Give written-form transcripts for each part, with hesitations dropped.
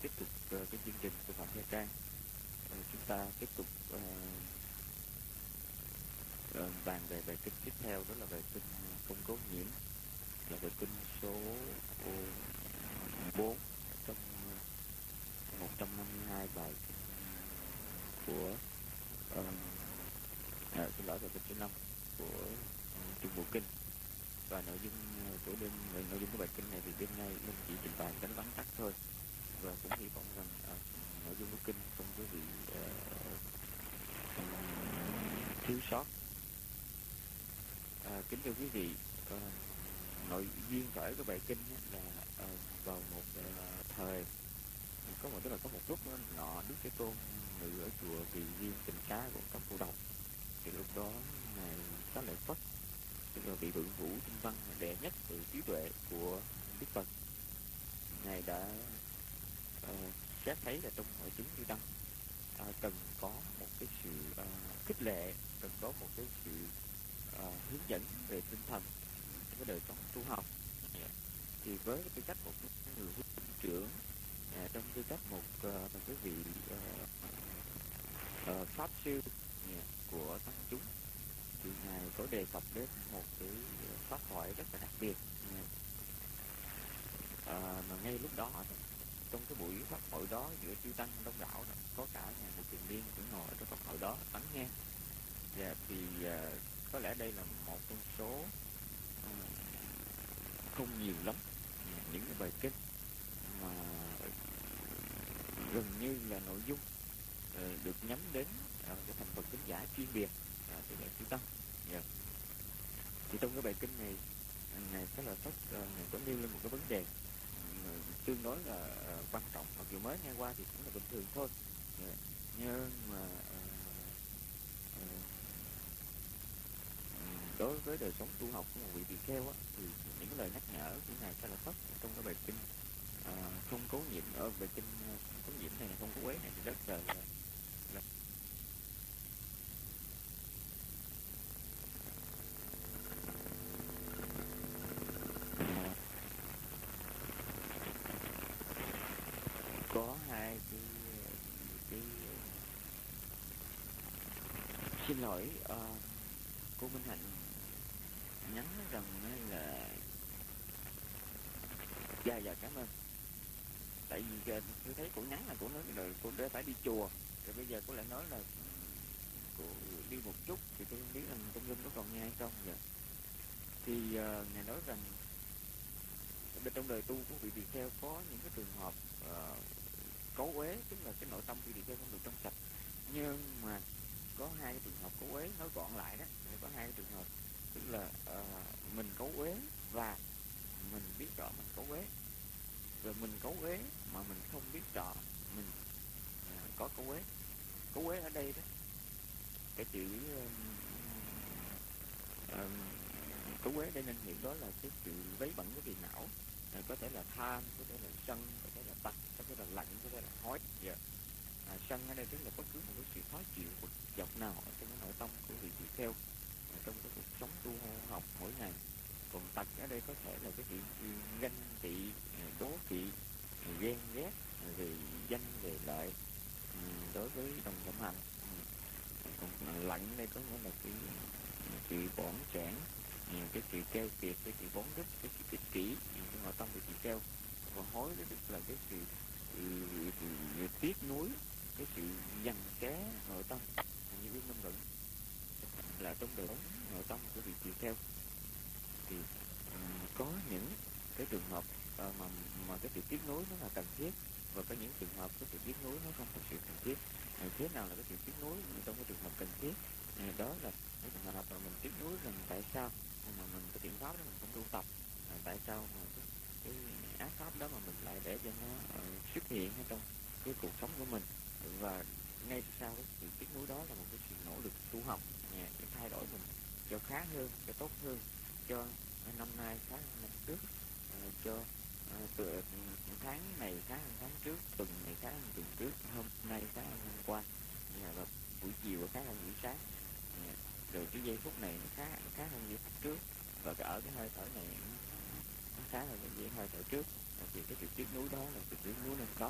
tiếp tục cái chương trình của Phạm Gia Trang. Chúng ta tiếp tục bàn về bài kinh tiếp theo, đó là bài kinh Không Cố Nhiễm, là bài kinh số 4 trong 152 bài của xin lỗi, bài kinh số 5 của Trung Bộ Kinh. Và nội dung của bài kinh này thì đêm nay Linh chỉ trình bày đánh vắn tắt thôi, và cũng hy vọng rằng nội dung của kinh không có bị thiếu sót. Kính thưa quý vị, nội duyên khởi của bài kinh là vào một thời có một lúc nọ Đức Thế Tôn ngự ở chùa Kỳ Viên Tịnh Xá của các cô độc. Thì lúc đó ngài Xá Lợi Phất, tức là vị thượng vũ tinh văn đệ nhất từ trí tuệ của Đức Phật, ngài đã xét thấy là trong hội chúng chư tăng cần có một cái sự khích lệ, cần có một cái sự hướng dẫn về tinh thần trong cái đời sống tu học. Thì với tư cách một người huynh trưởng, trong tư cách một cái vị pháp sư của tăng chúng, thì ngài có đề cập đến một cái pháp thoại rất là đặc biệt. Mà ngay lúc đó, trong cái buổi pháp hội đó giữa chư tăng đông đảo đó, có cả ngài Một Kiền Liên cũng ngồi ở trong pháp hội đó lắng nghe. Thì có lẽ đây là một trong số không nhiều lắm những cái bài kinh mà gần như là nội dung được nhắm đến cái thành phần tín giả chuyên biệt, tức là chư tăng. Thì trong cái bài kinh này, ngài Xá Lợi Phất ngài có nêu lên một cái vấn đề tương đối là quan trọng, mặc dù mới nghe qua thì cũng là bình thường thôi, nhưng mà đối với đời sống tu học của một vị tỳ kheo thì những cái lời nhắc nhở của ngài Xá Lợi Phất trong cái bài kinh Không Cố Nhiễm, ở bài kinh Không Cố Nhiễm này, Không Cố Uế này, thì rất là có hai cái xin lỗi, cô Minh Hạnh nhắn rằng là dạ cảm ơn. Tại vì tôi thấy cô nhắn là cô nói là cô đã phải đi chùa, rồi bây giờ cô lại nói là cô đi một chút, thì tôi không biết rằng trong Linh có còn nghe hay không. Thì ngài nói rằng trong đời tu của vị tỳ kheo có những cái trường hợp cấu uế, tức là cái nội tâm vị tỳ kheo không được trong sạch. Nhưng mà có hai cái trường hợp cấu uế, nói gọn lại đó, có hai cái trường hợp, tức là mình cấu uế và mình biết rõ mình cấu uế, rồi mình cấu uế mà mình không biết rõ mình có cấu uế. Cấu uế ở đây đó, cái chữ cấu uế đây nên hiểu đó là cái sự vấy bẩn của phiền não, có thể là tham, có thể là sân, có thể là tật, có thể là lạnh, có thể là hói. Sân ở đây tức là bất cứ một cái sự khó chịu một dọc nào ở trong cái nội tâm của vị tỳ kheo trong cái cuộc sống tu học mỗi ngày. Còn tật ở đây có thể là cái sự ganh tị, đố kỵ, ghen ghét về danh về lợi đối với đồng cộng hành. Còn lạnh đây có nghĩa là cái sự bỏn chảng, cái sự keo kiệt, cái sự bón rứt, cái sự ích kỷ trong nội tâm của chị keo. Và hối đó tức là cái sự tiếc nuối, cái sự giằng xé nội tâm như Vương Minh Luận là trong đời sống nội tâm của vị tỳ kheo. Thì có những cái trường hợp mà cái sự tiếc nuối nó là cần thiết, và có những trường hợp cái sự tiếc nuối nó không thật sự cần thiết. Thế nào là cái sự tiếc nuối trong cái trường hợp cần thiết? Đó là cái trường hợp mà mình tiếc nuối rằng tại sao mà mình cái thiện pháp đó mình không tu tập, tại sao mà cái ác pháp đó mà mình lại để cho nó xuất hiện ở trong cái cuộc sống của mình. Và ngay sau cái sự tiếc nuối đó là một cái sự nỗ lực tu học để thay đổi mình cho khá hơn, cho tốt hơn, cho năm nay khá hơn năm trước, cho từ tháng này khá hơn tháng trước, tuần này khá hơn tuần trước, hôm nay khá hơn hôm qua, và buổi chiều khá hơn buổi sáng, rồi cái giây phút này nó khá hơn giây phút trước, và ở cái hơi thở này nó khá hơn cái hơi thở trước. Thì cái sự tiếc nuối đó là sự tiếc nuối nên có.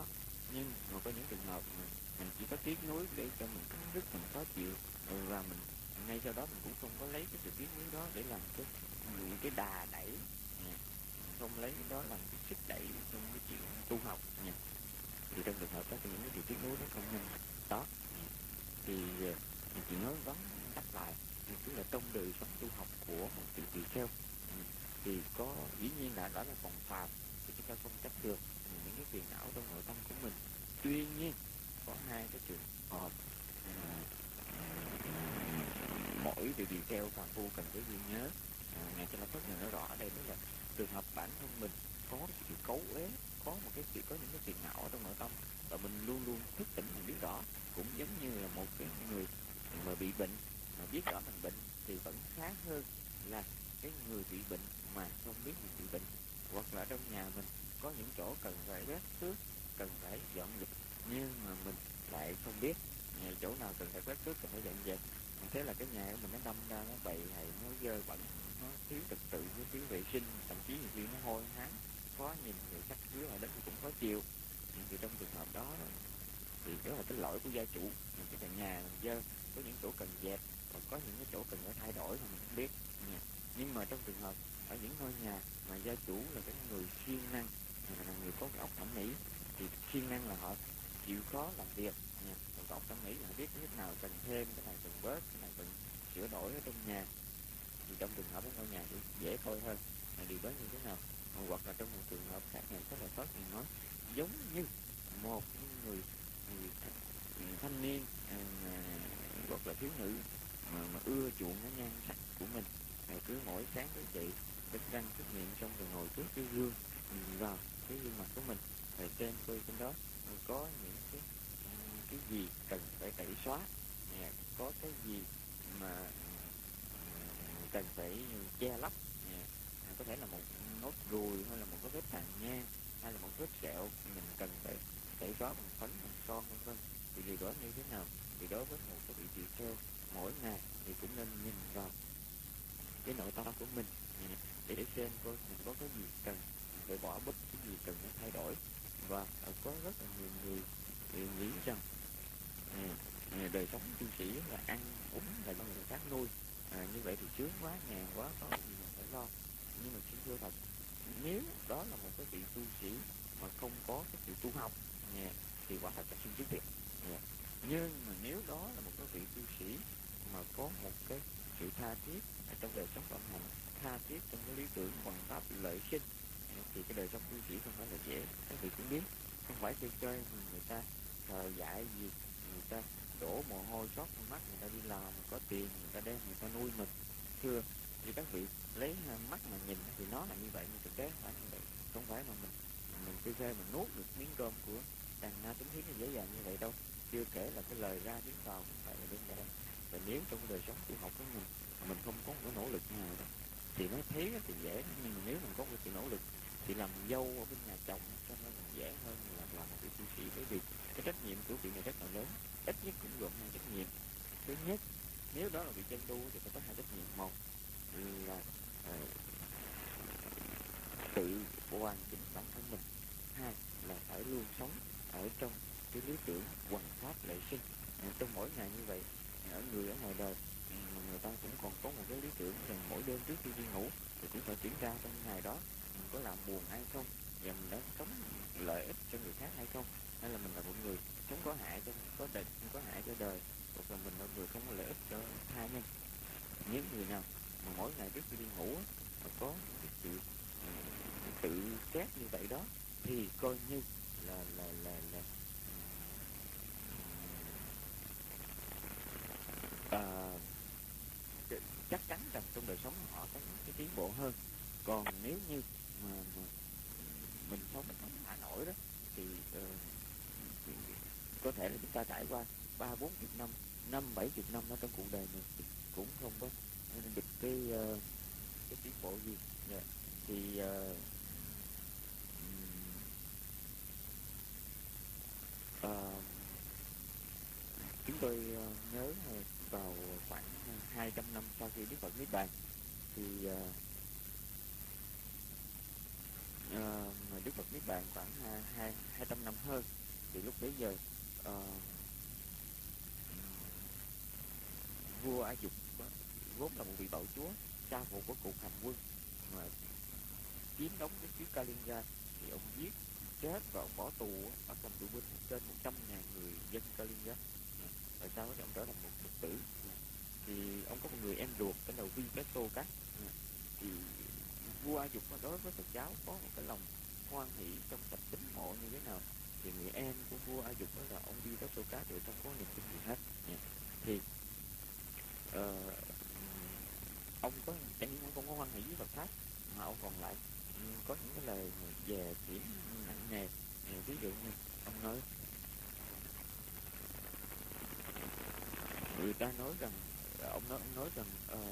Nhưng mà có những trường hợp mà mình chỉ có tiếc nuối để cho mình cắn rứt, mình khó chịu, và mình ngay sau đó mình cũng không có lấy cái sự tiếc nuối đó để làm cái đà đẩy nha, không lấy cái đó làm cái sức đẩy trong cái chuyện tu học nha. Thì trong trường hợp đó thì những cái điều tiếc nuối đó không nên đó. Thì chị nói vắn đáp lại, tức là trong đời sống tu học của một vị tỳ kheo, thì có dĩ nhiên là đó là còn phàm, thì chúng ta không trách được những cái phiền não trong nội tâm của mình. Tuy nhiên có hai cái trường hợp mỗi vị tỳ kheo phàm phu cần phải ghi nhớ. Ngài Cho La Phất này nói rõ ở đây, tức là trường hợp bản thân mình có cái sự cấu uế, có những cái phiền não trong nội tâm, và mình luôn luôn thức tỉnh, mình biết rõ, cũng giống như là một cái người mà bị bệnh mà biết rõ mình bệnh thì vẫn khá hơn là cái người bị bệnh mà không biết mình bị bệnh. Hoặc là trong nhà mình có những chỗ cần phải quét tước, cần phải dọn dẹp, nhưng mà mình lại không biết chỗ nào cần phải quét tước, cần phải dọn dẹp. Thế là cái nhà của mình nó đâm ra, nó bầy hay, nó dơ bẩn, nó thiếu trật tự, nó thiếu vệ sinh, thậm chí nhiều khi nó hôi hám, khó nhìn, người khách cứ lại đến thì cũng khó chịu. Thì trong trường hợp đó thì đó là cái lỗi của gia chủ. Cái căn nhà mình dơ, có những chỗ cần dẹp, và có những cái chỗ cần phải thay đổi mà mình không biết nha. Nhưng mà trong trường hợp ở những ngôi nhà mà gia chủ là cái người siêng năng, là người có cái óc thẩm mỹ, thì siêng năng là họ chịu khó làm việc nha. Còn có óc thẩm mỹ là biết cái nào cần thêm, cái này cần bớt, cái này cần sửa đổi ở trong nhà. Thì trong trường hợp của ngôi nhà thì dễ thôi hơn. Điều đó như thế nào? Hoặc là trong một trường hợp khác này có thể Phật thì nói giống như một người, thanh niên, hoặc là thiếu nữ mà ưa chuộng cái nhan sắc của mình, cứ mỗi sáng tới dậy đánh răng trước miệng xong rồi ngồi trước cái gương, nhìn vào cái gương mặt của mình, rồi trên đó có những cái gì cần phải tẩy xóa, có cái gì mà cần phải che lấp, có thể là một nốt ruồi, hay là một cái vết tàn nhang, hay là một vết sẹo mình cần phải tẩy xóa bằng phấn, bằng son, vân vân. Thì điều đó như thế nào? Thì đối với một cái vị tỳ kheo mỗi ngày thì cũng nên nhìn vào cái nội tâm của mình, để xem coi mình có cái gì cần phải bỏ bớt, cái gì cần phải thay đổi. Và có rất là nhiều người nghĩ rằng đời sống tu sĩ là ăn uống là do người khác nuôi, như vậy thì sướng quá, nhàn quá, có gì mà phải lo. Nhưng mà xin thưa thật, nếu đó là một cái vị tu sĩ mà không có cái sự tu học, thì quả thật là xin chứ việc. Nhưng mà nếu đó là một cái vị tu sĩ mà có một cái sự tha thiết ở trong đời sống vận hành, tha thiết trong cái lý tưởng hoàn pháp lợi sinh, thì cái đời sống tu sĩ không phải là dễ. Các vị cũng biết, không phải chơi chơi mà người ta thời dạy gì, người ta đổ mồ hôi xót mắt, người ta đi làm có tiền, người ta đem người ta nuôi mình. Thưa thì các vị lấy mắt mà nhìn thì nó là như vậy, nhưng thực tế không phải như vậy. Không phải mà mình cứ phê mình nuốt được miếng cơm của đàn na tính hiến là dễ dàng như vậy đâu. Chưa kể là cái lời ra tiếng vào cũng phải là đơn giản. Và nếu trong cái đời sống tu học của mình không có một cái nỗ lực nào đâu, thì nói thế thì dễ, nhưng mà nếu mình có một sự nỗ lực thì làm dâu ở bên nhà chồng cho nó còn dễ hơn là làm một cái tu sĩ. Bởi vì cái trách nhiệm của vị này rất là lớn, ít nhất cũng gồm hai trách nhiệm. Thứ nhất, nếu đó là vị chân tu thì phải có hai trách nhiệm. Một là tự hoàn chỉnh bản thân mình, hai là phải luôn sống ở trong cái lý tưởng hoằng pháp lệ sinh. Trong mỗi ngày như vậy, ở ngoài đời, người ta cũng còn có một cái lý tưởng rằng mỗi đêm trước khi đi ngủ thì cũng phải kiểm tra trong ngày đó mình có làm buồn ai không, và mình đã sống lợi ích cho người khác hay không, hay là mình là một người sống có hại cho có hại cho đời, hoặc là mình là người không có lợi ích cho tha nhân. Những người nào mà mỗi ngày trước khi đi ngủ mà có những cái sự tự xét như vậy đó, thì coi như là à, chắc chắn rằng trong đời sống họ có những cái tiến bộ hơn. Còn nếu như mà mình không thả nổi đó, thì có thể là chúng ta trải qua 30-40 năm, 50-70 năm ở trong cuộc đời mình thì cũng không có được cái tiến bộ gì. Thì uh, chúng tôi nhớ vào khoảng 200 năm sau khi Đức Phật Niết Bàn, thì Đức Phật Niết Bàn khoảng 200 năm hơn, Thì lúc bấy giờ vua A Dục vốn là một vị bạo chúa, cha phụ của cuộc hành quân mà chiếm đóng cái xứ Kalinga, thì ông giết chết và ông bỏ tù, bắt làm tù binh trên 100.000 người dân Kalinga. Tại sao ông trở thành một phật tử? Thì ông có một người em ruột tên là Vivestoka. Thì vua A Dục đối với Phật giáo có một cái lòng hoan hỷ trong tập tính mộ như thế nào, thì người em của vua A Dục đó là ông Vivestoka đều không có niềm tin gì hết. Thì ông có chẳng những không có hoan hỷ với Phật pháp, mà ông còn lại có những cái lời về kiểm nặng nề. Ví dụ như ông nói, người ta nói rằng ông nói rằng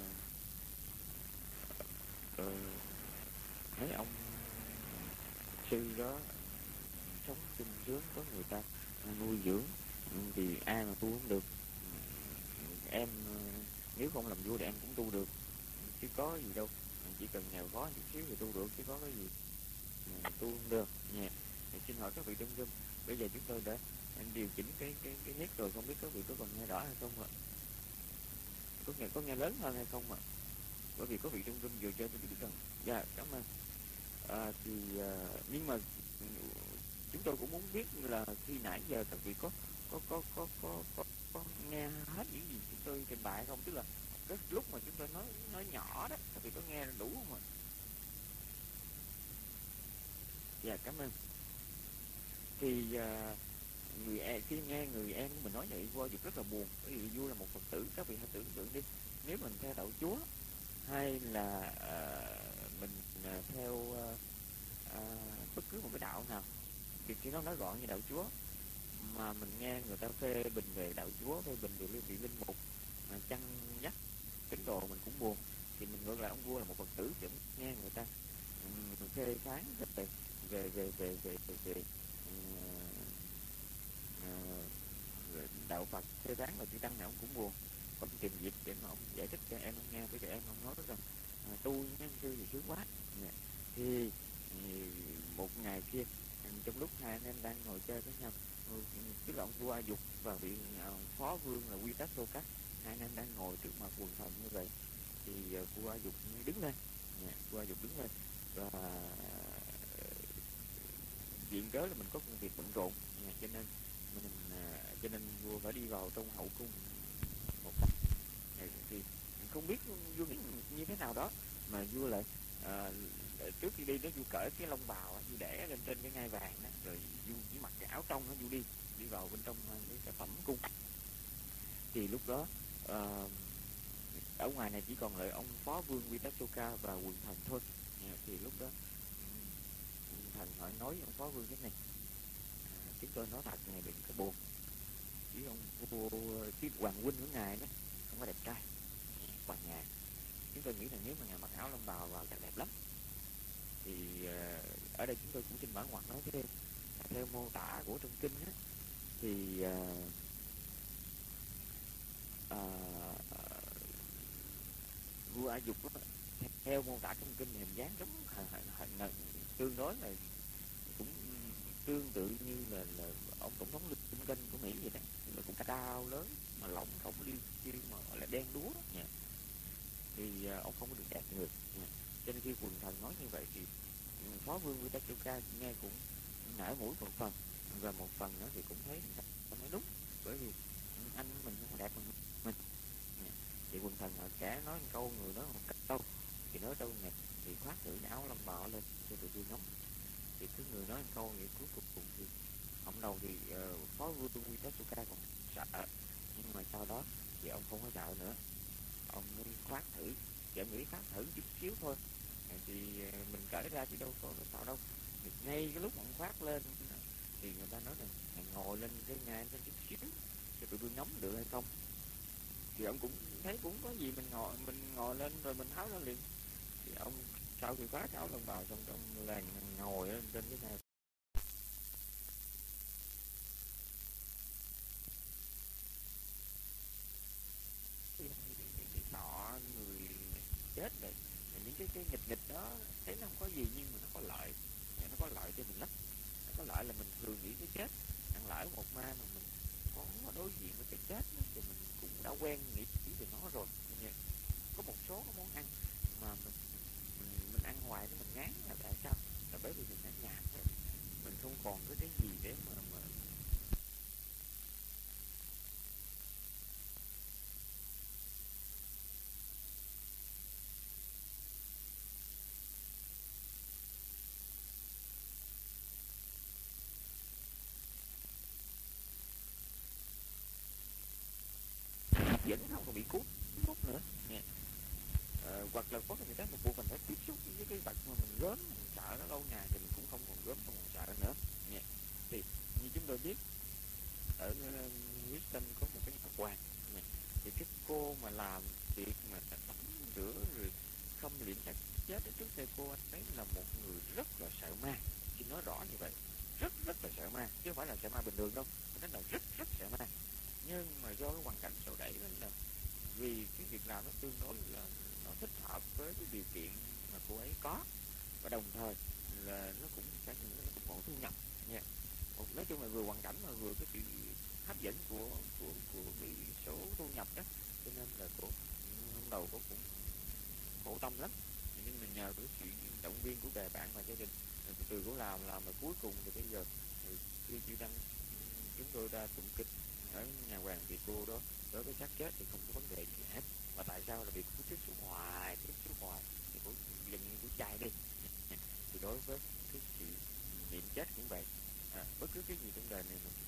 mấy ông sư đó sống sung sướng, có người ta nuôi dưỡng, thì ai mà tu không được. Em nếu không làm vua thì em cũng tu được, chứ có gì đâu, chỉ cần nghèo khó chút xíu thì tu được, chứ có cái gì mà tu không được nha. Thì xin hỏi các vị trong room, bây giờ chúng tôi đã điều chỉnh cái nét rồi, không biết các vị có còn nghe rõ hay không ạ? Có nghe lớn hơn hay không ạ? Bởi vì có vị trong room vừa cho tôi biết rằng dạ cảm ơn. Nhưng mà chúng tôi cũng muốn biết là khi nãy giờ các vị có nghe hết những gì chúng tôi trình bày không? Tức là cái lúc mà chúng tôi nói nhỏ đó, các vị có nghe đủ không ạ? Dạ cảm ơn. Thì khi nghe người em của mình nói vậy, vua Dục rất là buồn, bởi vì vua là một Phật tử. Các vị hãy tưởng tượng đi, nếu mình theo đạo Chúa, hay là mình theo bất cứ một cái đạo nào, thì khi nó nói gọn như đạo Chúa, mà mình nghe người ta phê bình về đạo Chúa, phê bình về vị linh mục mà chăn dắt tín đồ, mình cũng buồn. Thì mình ngược lại, ông vua là một Phật tử, thì ông nghe người ta phê phán rất về về về về về về, về đạo Phật, phê phán và chữ tăng này, ông cũng buồn. Ông tìm dịp để mà ông giải thích cho em ông nghe. Với em ông nói rằng tu với sư thì sướng quá. Thì một ngày kia, trong lúc hai anh em đang ngồi chơi với nhau, tức là ông vua A Dục và vị phó vương là Vivestoka, hai anh em đang ngồi trước mặt quần thần như vậy, thì vua A Dục đứng lên. Vua A Dục đứng lên và viện cớ là mình có công việc bận rộn, cho nên cho nên vua phải đi vào trong hậu cung một cách. Thì không biết vua nghĩ như thế nào đó mà vua lại trước khi đi đó, vua cởi cái lông bào, vua để lên trên cái ngai vàng đó, rồi vua chỉ mặc cái áo trong đó, vua đi vào bên trong cái phẩm cung. Thì lúc đó ở ngoài này chỉ còn lại ông phó vương Vivestoka và quần thần thôi. Thì lúc đó quần thần hỏi nói với ông phó vương thế này: chúng tôi nói thật này, đừng có buồn, chứ ông vua, cái hoàng huynh của ngài đó không có đẹp trai bằng ngài. Chúng tôi nghĩ rằng nếu mà ngài mặc áo lông bào vào chắc đẹp lắm. Thì ở đây chúng tôi cũng xin mở ngoặt nói thêm, theo mô tả của trong kinh á, thì vua A Dục á, theo mô tả trong kinh hình dáng giống tương đối là cũng tương tự như là ông tổng thống Lincoln của Mỹ vậy đó, là cũng cao lớn mà lỏng không liêu chiêu mà gọi là đen đúa nha. Thì ông không có được đẹp người nha. Cho nên khi quần thần nói như vậy thì phó vương Vivestoka nghe cũng nể mũi một phần, và một phần nữa thì cũng thấy nói đúng, bởi vì anh mình không đẹp bằng mình. Thì quần thần họ kẻ nói một câu, người nói một câu, thì nói câu này thì khoác thử cái áo lông bào lên cho tụi tôi ngắm. Thì cứ người nói một câu vậy, cuối cùng thì ông đầu thì phó vua Vivestoka còn sợ, nhưng mà sau đó thì ông không có sợ nữa, ông mới khoác thử. Thì em nghĩ khoác thử chút xíu thôi thì mình cởi ra chứ đâu có sao đâu. Thì ngay cái lúc ông khoác lên thì người ta nói là mày ngồi lên cái ngai lên chút xíu thì tụi tôi ngắm được hay không. Thì ông cũng thấy cũng có gì, mình ngồi lên rồi mình tháo ra liền. Thì ông sau khi khoác áo lông bào xong, trong làng ngồi lên trên cái ngai. Cái sọ người chết này, những cái nghịch nghịch đó thấy nó không có gì, nhưng mà nó có lợi. Nó có lợi cho mình lắm. Nó có lợi là mình thường nghĩ cái chết rằng lỡ một ma mà mình có đối diện với cái chết đó, thì mình cũng đã quen nghĩ về nó rồi. Có một số cái món ăn mà mình ăn hoài nó mình ngán, là tại sao? Là bởi vì mình đã nhạt rồi, mình không còn cái gì để mà vẫn không còn bị cuốn hút nữa nha. Hoặc là có cái gì đó một bộ phận phải tiếp xúc với cái vật mà mình gớm, mình sợ nó lâu ngày thì mình cũng không còn gớm, không còn sợ nữa nha. Thì như chúng tôi biết ở Houston có một cái nhà quan nha. Thì cái cô mà làm việc mà tắm rửa rồi không liệm xác chết đó, trước đây cô ấy là một người rất là sợ ma. Chị nói rõ như vậy, rất rất là sợ ma, chứ không phải là sợ ma bình thường đâu, nó là rất rất sợ ma. Nhưng mà do cái hoàn cảnh sau đẩy đó, là vì cái việc làm nó tương đối là nó thích hợp với cái điều kiện mà cô ấy có, và đồng thời là nó cũng sẽ có thu nhập nha. Nói chung là vừa hoàn cảnh mà vừa cái sự hấp dẫn của cái số thu nhập đó, cho nên là cô hôm đầu cô cũng khổ tâm lắm. Nhưng mà nhờ cái sự động viên của bè bạn và gia đình, từ cô làm mà cuối cùng thì bây giờ khi chị đăng chúng tôi ra tụng kinh ở nhà hoàng thì cô đó đối với xác chết thì không có vấn đề gì hết. Và tại sao? Là vì cô tiếp xúc hoài thì cô gần như cô chai đi. Thì đối với cái sự niệm chết cũng vậy, bất cứ cái gì trong đời này mình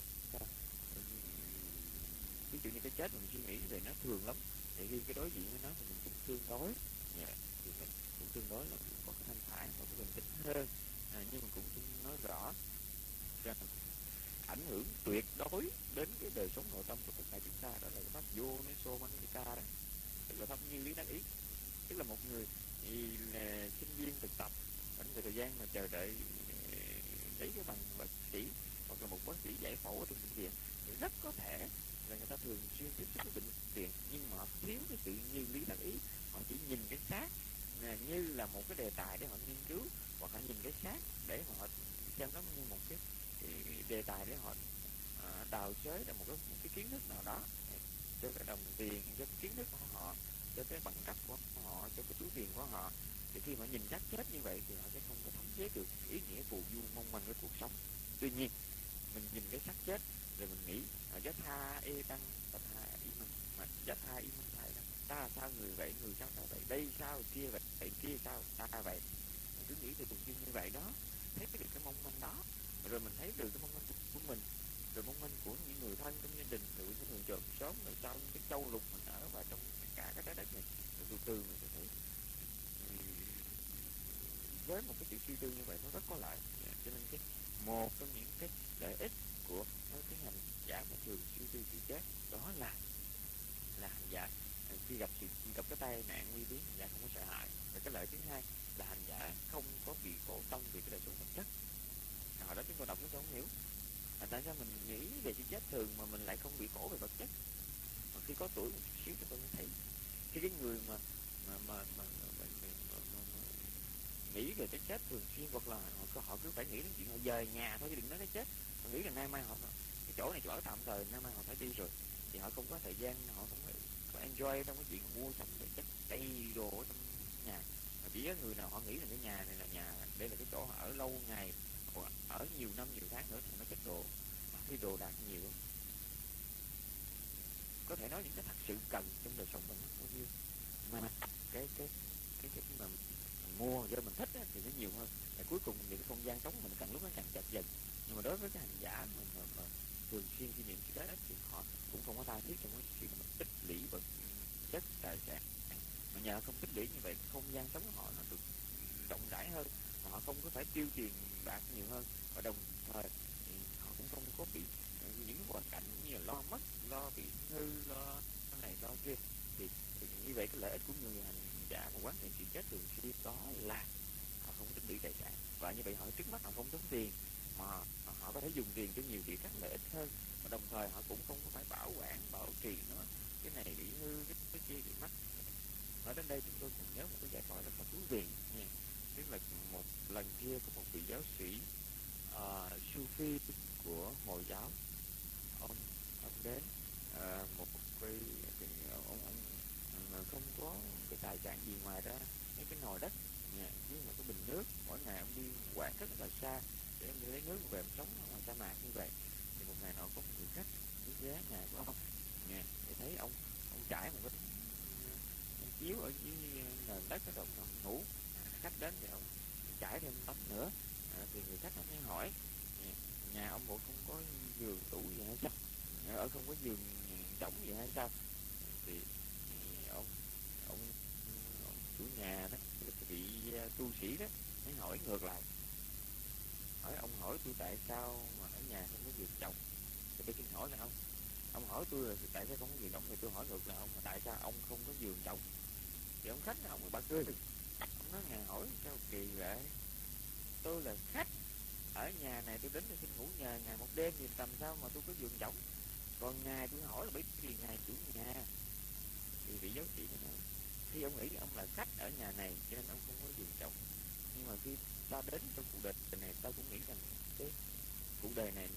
ví dụ như cái chết mình suy nghĩ về nó thường lắm, thì khi cái đối diện với nó thì mình cũng tương đối thì mình cũng tương đối là có cái thanh thản và cái bình tĩnh hơn. Nhưng mà cũng nói rõ rằng ảnh hưởng tuyệt đối đến cái đời sống nội tâm của tất cả chúng ta, đó là cái pháp vô nên sô man ta đó, tức là pháp như lý đáng ý. Tức là một người thì là sinh viên thực tập, khoảng thời gian mà chờ đợi lấy cái bằng bác sĩ, hoặc là một bác sĩ giải phẫu ở trong bệnh viện, thì rất có thể là người ta thường xuyên tiếp xúc với bệnh viện, nhưng mà họ thiếu cái sự như lý đáng ý. Họ chỉ nhìn cái xác như là một cái đề tài để họ nghiên cứu, hoặc họ nhìn cái xác để họ xem nó như một cái đề tài để họ đào xới ra một cái kiến thức nào đó cho cái đồng tiền, cho cái kiến thức của họ, cho cái bằng cấp của họ, cho cái túi tiền của họ. Thì khi mà nhìn xác chết như vậy thì họ sẽ không có thấm thía được ý nghĩa phù du mong manh với cuộc sống. Tuy nhiên mình nhìn cái xác chết rồi mình nghĩ giá tha ê tăng và tha y măng, mà giá tha y măng thai ta sao người vậy, người sao ta vậy, đây sao kia vậy, kia sao ta vậy. Mình cứ nghĩ từ thường xuyên như vậy đó, thấy được cái mong manh đó, rồi mình thấy được cái mong manh của mình, rồi mong manh của những người thân trong gia đình, rồi những người chòm xóm, rồi sau những cái châu lục mình ở và trong cả cái trái đất này. Rồi từ từ mình sẽ thấy với một cái sự suy tư như vậy nó rất có lợi. Cho nên một trong những cái lợi ích của cái hành giả mà thường suy tư sự chết đó là hành giả khi gặp cái tai nạn nguy biến, hành giả không có sợ hãi. Và cái lợi thứ hai là hành giả không có bị khổ tâm vì cái đời sống vật chất. Hồi đó chúng tôi đọc chúng tôi không hiểu tại sao mình nghĩ về sự chết thường mà mình lại không bị khổ về vật chất. Mà khi có tuổi một chút xíu chúng tôi mới thấy khi cái người mà nghĩ về cái chết thường xuyên, hoặc là họ cứ phải nghĩ đến chuyện họ dời nhà thôi chứ đừng nói cái chết. Họ nghĩ là nay mai họ cái chỗ này chỗ ở tạm thời, nay mai họ phải đi rồi, thì họ không có thời gian, họ không có enjoy trong cái chuyện mua sắm về chất cây đồ ở trong nhà. Mà chỉ có người nào họ nghĩ là cái nhà này là nhà, đây là cái chỗ họ ở lâu ngày, hoặc ở nhiều năm nhiều tháng nữa thì nó chất đồ. Mà khi đồ đạc nhiều, có thể nói những cái thật sự cần trong đời sống mình bao nhiêu, mà cái mà mình mua do mình thích á, thì nó nhiều hơn. Và cuối cùng thì cái không gian sống mình càng lúc nó càng chật dần. Nhưng mà đối với cái hành giả mà thường xuyên kỷ niệm cái đó thì họ cũng không có tha thiết trong cái chuyện mà tích lũy vật chất tài sản. Mà nhờ không tích lũy như vậy, cái không gian sống của họ nó được rộng rãi hơn, mà họ không có phải tiêu tiền bạc nhiều hơn, và đồng thời thì họ cũng không có bị những hoàn cảnh như là lo mất, lo bị hư, lo này lo kia. Thì như vậy cái lợi ích của người hành giả mà quán niệm sự chết thường xuyên đó là họ không tích lũy tài sản, và như vậy họ trước mắt họ không tốn tiền, mà họ có thể dùng tiền cho nhiều việc khác lợi ích hơn, và đồng thời họ cũng không có phải bảo quản bảo trì nó, cái này bị hư, cái kia bị mất. Ở đến đây chúng tôi còn nhớ một cái giải thoại rất là thú vị nha. Tức là một lần kia có một vị giáo sĩ Sufi của Hồi giáo, tài sản gì ngoài ra cái nồi đất nhà, với một cái bình nước. Mỗi ngày ông đi quãng rất là xa để ông đi lấy nước về, ông sống ở ngoài sa mạc như vậy. Thì một ngày nọ có một người khách đến ghé nhà của ông nhà, để thấy ông trải một cái chiếu ở dưới nền đất, cái ông nằm ngủ. Khách đến thì ông trải thêm tấm nữa. Thì người khách ông mới hỏi, nhà ông bộ không có giường tủ gì hay sao, ở không có giường trống gì hay sao? Thì ông, ông chủ nhà đó, cái vị tu sĩ đó, mới hỏi ngược lại, hỏi ông hỏi tôi tại sao mà ở nhà không có giường trống. Thì tôi xin hỏi là ông hỏi tôi là tại sao không có giường trống, thì tôi hỏi ngược là ông là tại sao ông không có giường trống. Thì ông khách ông mới bật cười, ông nói ngài hỏi sao kỳ vậy, tôi là khách ở nhà này, tôi đến tôi xin ngủ nhờ ngài một đêm thì làm sao mà tôi có giường trống, còn ngài tôi hỏi là bởi vì ngài chủ nhà. Thì vị giáo sĩ nói, khi ông nghĩ ông là khách ở nhà này cho nên ông không có giường trống, nhưng mà khi ta đến trong cuộc đời này, ta cũng nghĩ rằng cái cuộc đời này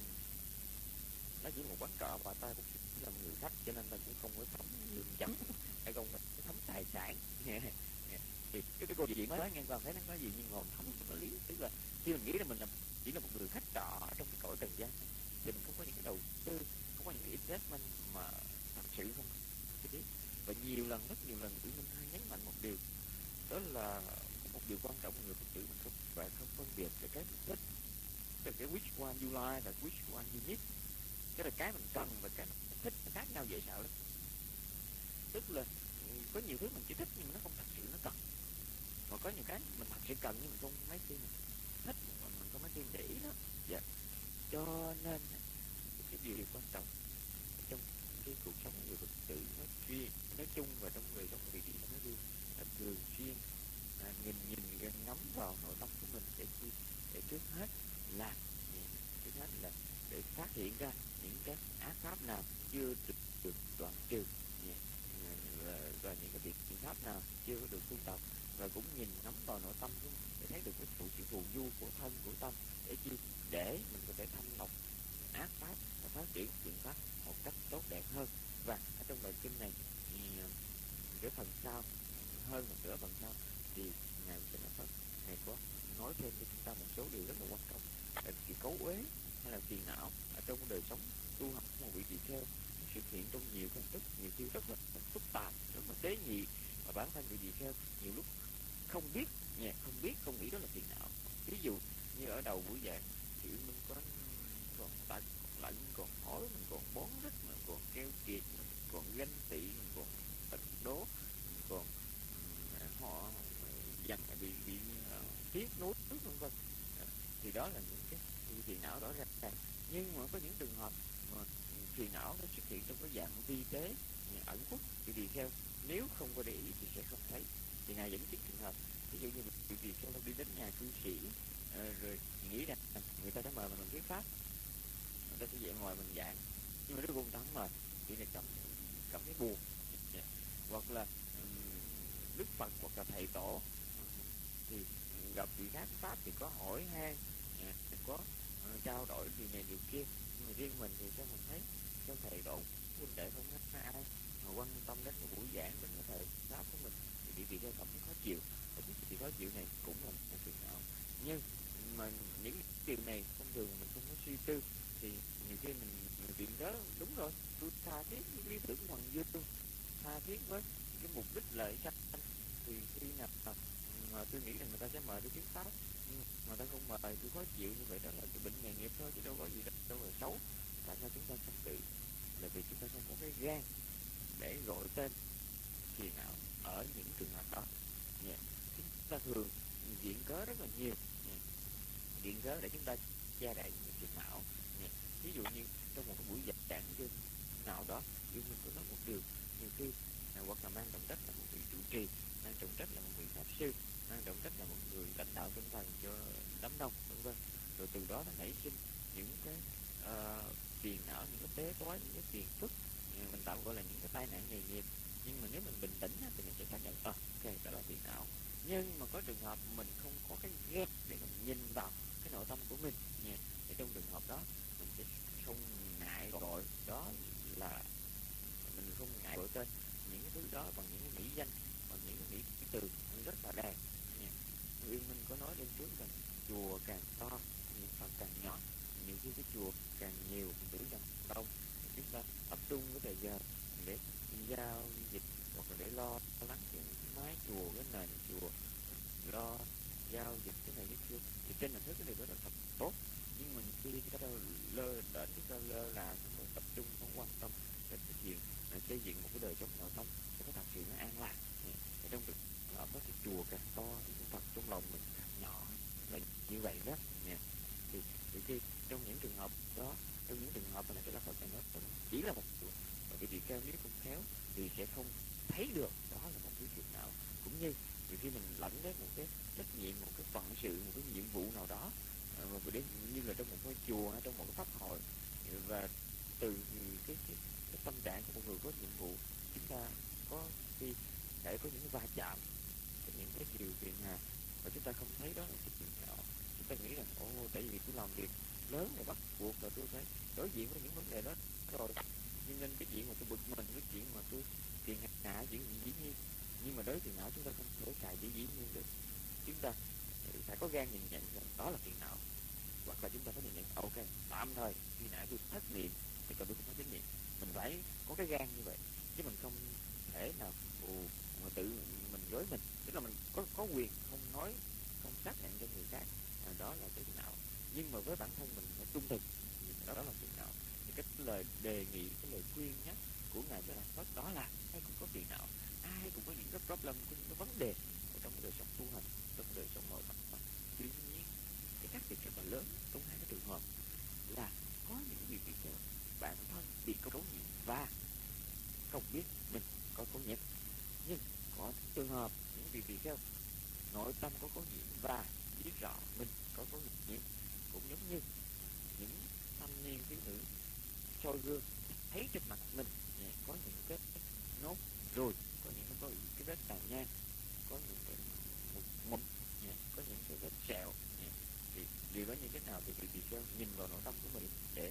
nó chỉ một quán trọ, và ta cũng là một người khách, cho nên ta cũng không có thấm giường trống hay không có thấm tài sản. Thì cái câu chuyện mới nghe qua thấy nó có gì nhưng ngọn thấm có lý, tức là khi mình nghĩ là mình là chỉ là một người khách trọ ở trong cái cõi trần gian, thì mình không có những cái đầu tư, không có những cái investment mà thật sự không cái đấy. Và rất nhiều lần tụi mình hay nhấn mạnh một điều, đó là một điều quan trọng của người Phật tử, mình không phải không phân biệt cái mình thích, cái which one you like và which one you need. Cái là cái mình cần và cái mình thích nó khác nhau dễ sợ lắm. Tức là có nhiều thứ mình chỉ thích nhưng mà nó không thật sự nó cần, mà có những cái mình thật sự cần nhưng mình không mấy khi mình thích, mà mình có mấy khi để ý đó. Dạ. Cho nên cái điều quan trọng trong cái cuộc sống của người Phật tử nói chung và trong người sống của vị trí nói riêng là thường xuyên nhìn ngắm vào nội tâm của mình, để trước hết là để phát hiện ra những cái ác pháp nào chưa được đoạn trừ, và những cái biện pháp nào chưa được tu tập, và cũng nhìn ngắm vào nội tâm của mình để thấy được cái sự phù du của thân của tâm, để mình có thể thanh lọc ác pháp và phát triển biện pháp một cách tốt đẹp hơn. Và ở trong bài kinh này thì cái phần sau, hơn một nửa phần sau, thì ngài sẽ có nói thêm cho chúng ta một số điều rất là quan trọng. Sự cấu uế hay là phiền não ở trong đời sống tu học của một vị tỳ kheo xuất hiện trong nhiều hình thức, nhiều khi rất là phức tạp, rất là tế nhị, và bản thân vị tỳ kheo nhiều lúc không biết không nghĩ đó là phiền não. Ví dụ như ở đầu buổi giảng thì mình còn tật, còn lạnh, còn ói, mình còn bón rít, mình còn keo kiệt, mình còn ganh tị, mình còn tật đố, mình còn họ dành bị tiếc nuối vân vân. Thì đó là những cái phiền não rõ ràng. Nhưng mà có những trường hợp mà phiền não nó xuất hiện trong cái dạng vi tế, ẩn khuất, thì tỳ kheo nếu không có để ý thì sẽ không thấy. Thì ngài dẫn chứng trường hợp, ví dụ như vị tỳ kheo đi đến nhà cư sĩ, rồi nghĩ rằng người ta đã mời mình làm thuyết pháp, người ta sẽ dạy mời mình giảng, nhưng mà nếu không ta không mời thì này cảm thấy buồn. Hoặc là Đức Phật hoặc là thầy tổ thì gặp vị khác pháp thì có hỏi han, có trao đổi gì này điều kia, nhưng mà riêng mình thì sao mình thấy sao thầy tổ huynh đệ không có ai mà quan tâm đến cái buổi giảng, đến cái thầy pháp của mình, thì vị đó cảm thấy khó chịu. Và sự khó chịu này cũng là một phiền não. Nhưng mà những điều này thông thường mình không có suy tư, thì nhiều khi mình viện đó đúng rồi, tôi tha thiết với lý tưởng hoàng dương, tha thiết với cái mục đích lợi sanh, thì khi nào mà tôi nghĩ rằng người ta sẽ mời tôi thuyết pháp, nhưng mà ta không mời, tôi khó chịu như vậy, đó là cái bệnh nghề nghiệp thôi chứ đâu có gì đâu là xấu. Tại sao chúng ta không tự, là vì chúng ta không có cái gan để gọi tên phiền não ở những trường hợp đó. Chúng ta thường viện cớ rất là nhiều, viện cớ để chúng ta che đậy những phiền não. Ví dụ như trong một cái buổi giảng trên nào đó, nhưng mình có nói một điều, nhiều khi hoặc là mang trọng trách là một vị trụ trì, mang trọng trách là một vị pháp sư, mang trọng trách là một người lãnh đạo tinh thần cho đám đông, vân vân. Rồi từ đó nó nảy sinh những cái phiền não, những cái tế toái, những cái phiền phức, mình tạm gọi là những cái tai nạn nghề nghiệp. Nhưng mà nếu mình bình tĩnh thì mình sẽ xác nhận ok, đó là phiền não. Nhưng mà có trường hợp mình không có cái ghét để mình nhìn vào cái nội tâm của mình nha. Thì trong trường hợp đó mình sẽ không ngại gọi đó là, mình không ngại gọi tên những cái thứ đó bằng những cái mỹ danh bằng những cái mỹ từ rất là đẹp nha. Uyên Minh có nói lên trước rằng chùa càng to niệm Phật càng nhỏ, nhiều khi cái chùa càng nhiều mình tưởng rằng đông, chúng ta tập trung cái thời giờ để giao dịch hoặc là để lo lắng cái mái chùa, cái nền chùa, lo giao dịch cái này cái kia, thì trên hình thức cái điều đó là thật tốt. Nhưng mình khi chúng ta lơ đến, chúng ta lơ là không tập trung, không quan tâm đến cái chuyện xây dựng một cái đời sống nội tâm cho nó thật sự nó an lạc. Trong trường hợp đó thì chùa càng to thì Phật trong lòng mình càng nhỏ, là như vậy đó nha. Thì khi trong những trường hợp đó, trong những trường hợp mà cái là Phật này nó chỉ là một chùa, và cái vị cao nếu không khéo thì sẽ không thấy được đó là một cái chuyện nào. Cũng như nhiều khi mình lãnh đến một cái trách nhiệm, một cái phận sự, một cái nhiệm vụ nào đó, mà đến như là trong một ngôi chùa hay trong một cái pháp hội, và từ cái tâm trạng của một người có nhiệm vụ, chúng ta có khi để có những va chạm, có những cái điều phiền hà, và chúng ta không thấy đó là cái chuyện nhỏ. Chúng ta nghĩ rằng tại vì tôi làm việc lớn này bắt buộc là tôi phải đối diện với những vấn đề đó rồi, nhưng nên cái chuyện mà tôi bực mình, cái chuyện mà tôi phiền hà chuyện dĩ nhiên. Nhưng mà đối với phiền não chúng ta không thể xài dĩ nhiên được. Chúng ta phải có gan nhìn nhận rằng đó là phiền não, hoặc là chúng ta phải nhìn nhận ok tạm thời khi nãy tôi thất niệm thì còn tôi không có chánh niệm. Mình phải có cái gan như vậy, chứ mình không thể nào mà tự mình dối mình, tức là mình có quyền không nói, không xác nhận cho người khác đó là cái phiền não, nhưng mà với bản thân mình phải trung thực đó là phiền não. Thì cái lời đề nghị, cái lời khuyên nhắc của ngài Cho Đạt Phất đó là ai cũng có phiền não, ai cũng có những cái problem, có những cái vấn đề ở trong cái đời sống tu hành, trong cái đời sống nội tâm. Tuy nhiên cái khác biệt rất là lớn trong hai cái trường hợp là có những vị vị kheo bản thân bị có dấu nhiễm và không biết mình có dấu nhiễm, nhưng có trường hợp những vị vị kheo nội tâm có dấu nhiễm và biết rõ mình có dấu nhiễm. Cũng giống như những thanh niên thiếu nữ soi gương thấy trên mặt mình có những cái nốt ruồi, có những cái vết tàn nhang, có những cái mụn, có những cái vết sẹo, thì điều đó như thế nào thì vị kheo nhìn vào nội tâm của mình để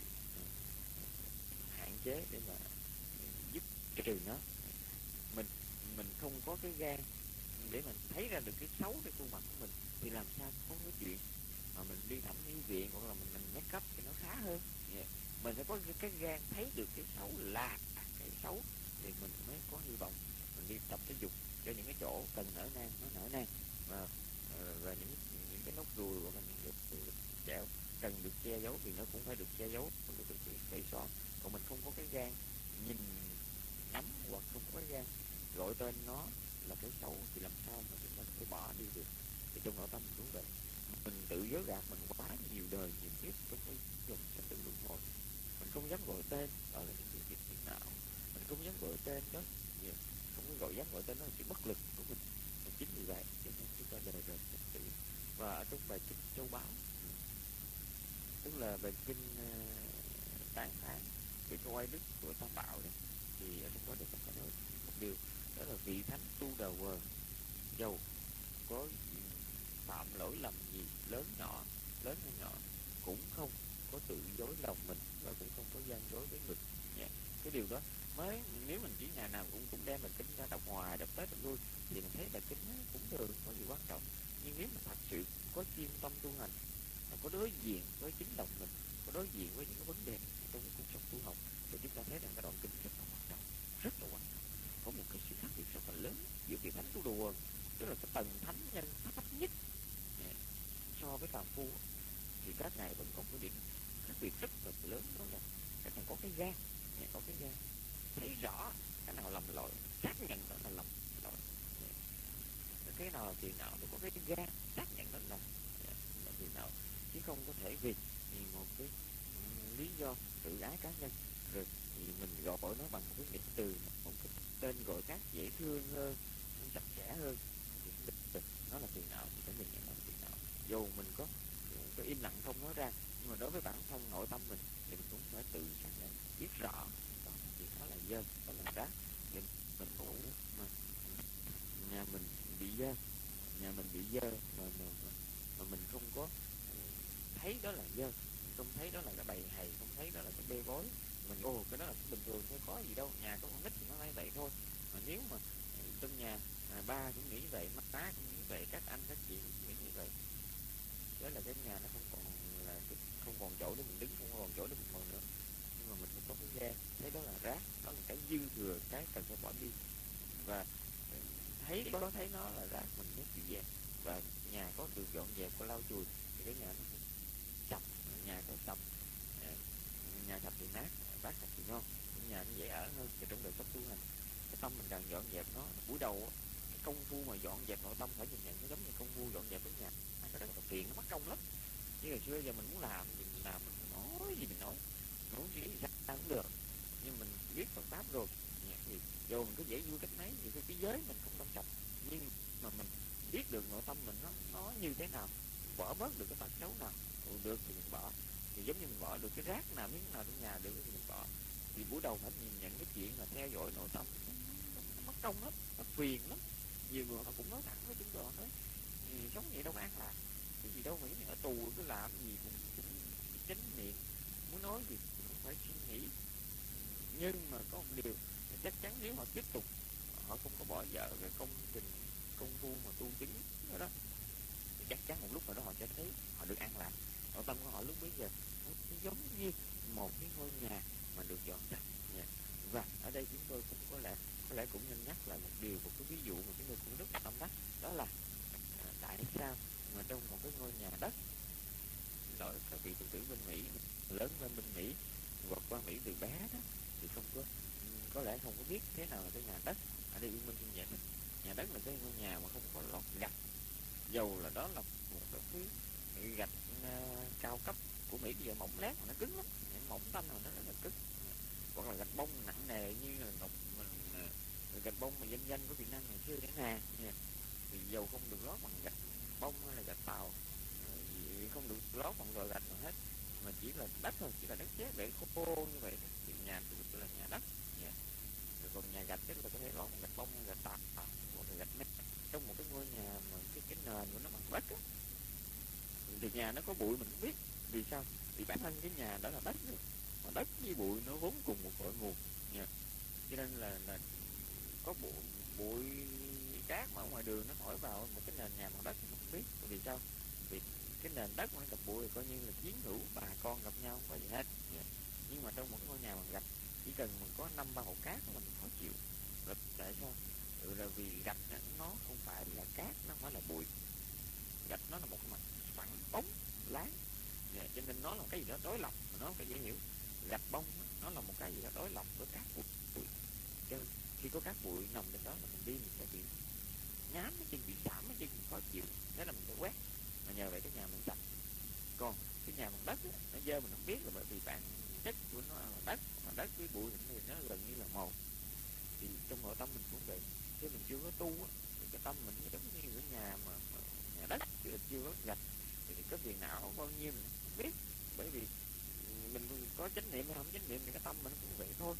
hạn chế, để mà giúp trừ nó. mình mình không có cái gan để mình thấy ra được cái xấu trên khuôn mặt của mình thì làm sao có cái chuyện mà mình đi thẩm mỹ viện hoặc là mình make up thì nó khá hơn. Mình phải có cái gan thấy được cái xấu là cái xấu thì mình mới có hy vọng mình đi tập thể dục cho những cái chỗ cần nở nang nó nở nang, và những cái nốt ruồi hoặc là những cái sẹo cần được che giấu thì nó cũng phải được che giấu, không được gây xóa. Còn mình không có cái gan nhìn nắm hoặc không có cái gan gọi tên nó là cái xấu thì làm sao mà chúng ta có thể bỏ đi được. Thì trong nội tâm mình cũng vậy, mình tự dối gạt mình quá nhiều đời nhiều kiếp trong cái dòng sanh tử luân hồi. Mình không dám gọi tên đó là những việc phiền não, mình không dám gọi tên đó, không có dám gọi tên đó là sự bất lực của mình. Và chính vì vậy cho nên chúng ta đời đời sanh tử. Và ở trong bài kinh Châu Báu, tức là bài kinh tán thán về cái oai đức của Tam Bảo đấy, thì ở trong đó Đức Phật có nói một điều, đó là vị thánh tu đà quờ dầu có phạm lỗi lầm gì lớn hay nhỏ cũng không có tự dối lòng mình và cũng không có gian dối với người. Cái điều đó mới, nếu mình chỉ ngày nào cũng đem bài kinh ra đọc hoài đọc tới đọc lui thì mình thấy bài kinh cũng được, có gì quan trọng. Nhưng nếu mà thật sự có chuyên tâm tu hành, có đối diện với chính lòng mình, có đối diện với những cái vấn đề trong cái cuộc sống tu học, thì chúng ta thấy rằng cái đoạn kinh rất là quan trọng, rất là quan trọng. Có một cái sự khác biệt rất là lớn giữa vị thánh tu đồ, tức là cái tầng thánh nhân thấp nhất so với phàm phu, thì các ngài vẫn có cái điểm khác biệt rất là lớn, đó là các ngài có cái gan, thấy rõ cái nào lầm lỗi, xác nhận đó là lầm lỗi, cái nào là phiền não thì có cái gan xác nhận đó là phiền não, chứ không có thể vì một cái lý do tự ái cá nhân rồi thì mình gọi nó bằng một cái nghĩa từ, một cái tên gọi khác dễ thương hơn, chặt chẽ hơn, thì nó là phiền não thì phải nhìn nhận nó là phiền não. Dù mình có im lặng không nói ra, nhưng mà đối với bản thân nội tâm mình thì mình cũng phải tự xác nhận, biết rõ đó thì nó là dơ, đó là rác. Thì mình ngủ mà nhà mình bị dơ, mà mình không có thấy đó là dơ, mình không thấy đó là cái bầy hầy, không thấy đó là cái bê bối, mình cái đó là bình thường thôi, có gì đâu, nhà có con nít thì nó lại vậy thôi. Mà nếu mà trong nhà vậy, má cũng như vậy, các anh các chị cũng nghĩ như vậy. Đó là cái nhà nó không còn là không còn chỗ để mình đứng, không còn chỗ để mình ngồi nữa, nhưng mà mình cũng có cái ghe, thấy đó là rác, đó là cái dư thừa, cái cần phải bỏ đi. Và thấy nó là rác mình mới chịu dẹp. Và nhà có được dọn dẹp, có lau chùi thì cái nhà nó cũng sạch. Nhà có sạch, à, nhà sạch thì nát, bát sạch thì ngon, cái nhà nó dễ ở hơn. Thì trong đời sống tu hành, cái tâm mình càng dọn dẹp nó, buổi đầu á, cái công phu mà dọn dẹp nội tâm phải nhìn nhận nó giống như công phu dọn dẹp cái nhà, nó rất là phiền, nó mất công lắm. Như ngày xưa giờ mình muốn làm gì mình làm, mình nói gì mình nói gì sao cũng được, nhưng mình biết Phật pháp rồi thì dù mình có dễ vui cách mấy, nhiều khi cái giới mình không trong sạch, nhưng mà mình biết được nội tâm mình nó như thế nào, bỏ bớt được cái tật xấu nào được thì mình bỏ. Thì giống như mình bỏ được cái rác nào, miếng nào trong nhà được thì mình bỏ. Thì buổi đầu phải nhìn nhận cái chuyện là theo dõi nội tâm nó mất công lắm, nó phiền lắm. Nhiều người họ cũng nói thẳng với chúng tôi, họ nói sống vậy đâu có an lạc, cái gì đâu mà ở tù cứ làm gì cũng chánh niệm, muốn nói gì cũng phải suy nghĩ. Nhưng mà có một điều chắc chắn, nếu họ tiếp tục, họ không có bỏ dở cái công trình công phu mà tu chứng đó, thì chắc chắn một lúc nào đó họ sẽ thấy họ được an lạc. Nội tâm của họ lúc bấy giờ nó giống như một cái ngôi nhà mà được dọn sạch nha. Và ở đây chúng tôi cũng có lẽ cũng nên nhắc lại một điều, một cái ví dụ mà chúng tôi cũng rất là tâm đắc, đó là tại sao mà trong một cái ngôi nhà đất, lỗi các vị Phật tử bên Mỹ lớn lên bên Mỹ hoặc qua Mỹ từ bé đó, thì không có lẽ không có biết thế nào là cái nhà đất. Ở đây Uyên Minh xin giải thích, nhà đất là cái ngôi nhà mà không có lót gạch, dầu là đó là một cái thứ gạch cao cấp của Mỹ bây giờ mỏng lét mà nó cứng lắm, những mỏng tanh mà nó rất là cứng, hoặc là gạch bông nặng nề như là gạch bông mà danh danh của Việt Nam ngày xưa chẳng hạn nha. Thì dầu không được lót bằng gạch bông hay là gạch tàu, không được lót bằng loại gạch nào hết, mà chỉ là đất thôi, chỉ là đất sét để khô như vậy thì nhà thì là nhà đất nha. Rồi còn nhà gạch tức là có thể lót bằng gạch bông hay gạch tàu hoặc là gạch mét. Trong một cái ngôi nhà mà cái nền của nó bằng đất á, thì nhà nó có bụi mình không biết vì sao, vì bản thân cái nhà đó là đất rồi, mà đất với bụi nó vốn cùng một cội nguồn nha. Cho nên là có bụi cát mà ở ngoài đường nó thổi vào một cái nền nhà bằng đất mình không biết vì sao, vì cái nền đất mà nó gặp bụi coi như là chiến hữu, bà con gặp nhau không có gì hết. Nhưng mà trong một cái ngôi nhà bằng gạch, chỉ cần mình có 5-3 hộp cát là mình khó chịu. Rồi tại sao? Là vì gạch nó không phải là cát, nó không phải là bụi, gạch nó là một cái mặt phẳng bóng láng, cho nên nó là cái gì đó đối lập, mà nó phải dễ hiểu. Gạch bông nó là một cái gì đó đối lập với cát bụi. Cho nên khi có cát bụi nằm trên đó là mình đi mình sẽ bị nhám cái chân, bị sạm cái chân, khó chịu, thế là mình phải quét. Mà nhờ vậy cái nhà mình sạch. Còn cái nhà bằng đất á, nó dơ mình không biết, là bởi vì bản chất của nó là đất, mà đất với bụi thì nó gần như là một. Thì trong nội tâm mình cũng vậy, chứ mình chưa có tu á, thì cái tâm mình giống như cái nhà mà nhà đất chưa có gạch, thì có phiền não bao nhiêu mình không biết, bởi vì mình có chánh niệm hay không chánh niệm thì cái tâm mình cũng vậy thôi.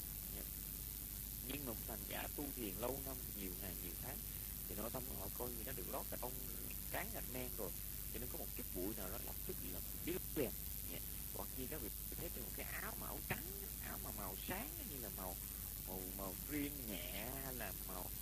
Nhưng mà một thành giả tu thiền lâu năm, nhiều ngày nhiều tháng, thì nội tâm của họ coi như nó được lót gạch bông cán gạch men rồi, cho nên có một chút bụi nào nó lập tức là biết liền. Còn khi các vị thấy một cái áo trắng, áo mà màu sáng như là màu green nhẹ, hay là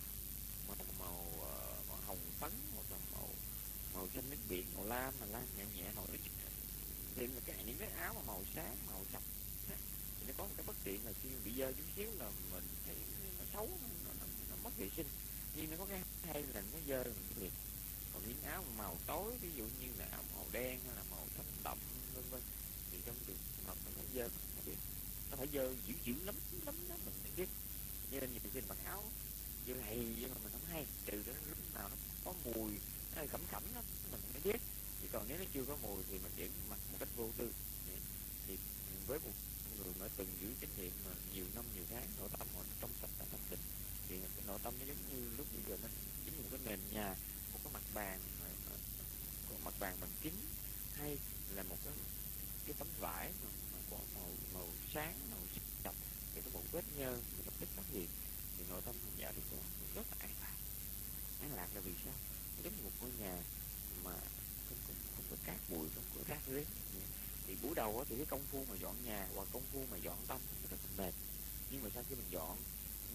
màu hồng phấn, hoặc là màu xanh nước biển, màu lam mà lam nhẹ nhẹ nổi, thì là những cái áo mà màu sáng, màu sạch thì nó có một cái bất tiện là khi bị dơ chút xíu là mình thấy nó xấu, nó mất vệ sinh. Nhưng nó có cái hay là nó dơ mình liền. Còn những áo màu tối, ví dụ như là áo màu đen hay là màu xanh đậm vân vân, thì trong trường hợp nó dơ mình không biết, nó phải dơ dữ lắm lắm đó mình mới biết. Nên nhiều khi mặc áo dơ hay nhưng mà mình không hay, trừ đó lúc nào nó có mùi, nó hơi khẩm khẩm đó mình mới biết. Chứ còn nếu nó chưa có mùi thì mình vẫn mặc một cách vô tư. Thì với một người mà từng giữ chánh niệm mà nhiều năm nhiều tháng, nội tâm họ trong sạch và thanh tịnh, thì cái nội tâm nó giống như lúc bây giờ nó giống như một cái nền nhà, một cái mặt bàn mặt bàn bằng kính, hay là một cái tấm vải mà có màu sáng, màu sạch, thì có một vết nhơ mình lập tức phát hiện, thì nội tâm mình giả được rất là an lạc. An lạc là vì sao? Nó giống như một ngôi nhà mà không có cát bụi, không có rác rến. Thì buổi đầu thì cái công phu mà dọn nhà hoặc công phu mà dọn tâm nó rất là mệt, nhưng mà sau khi mình dọn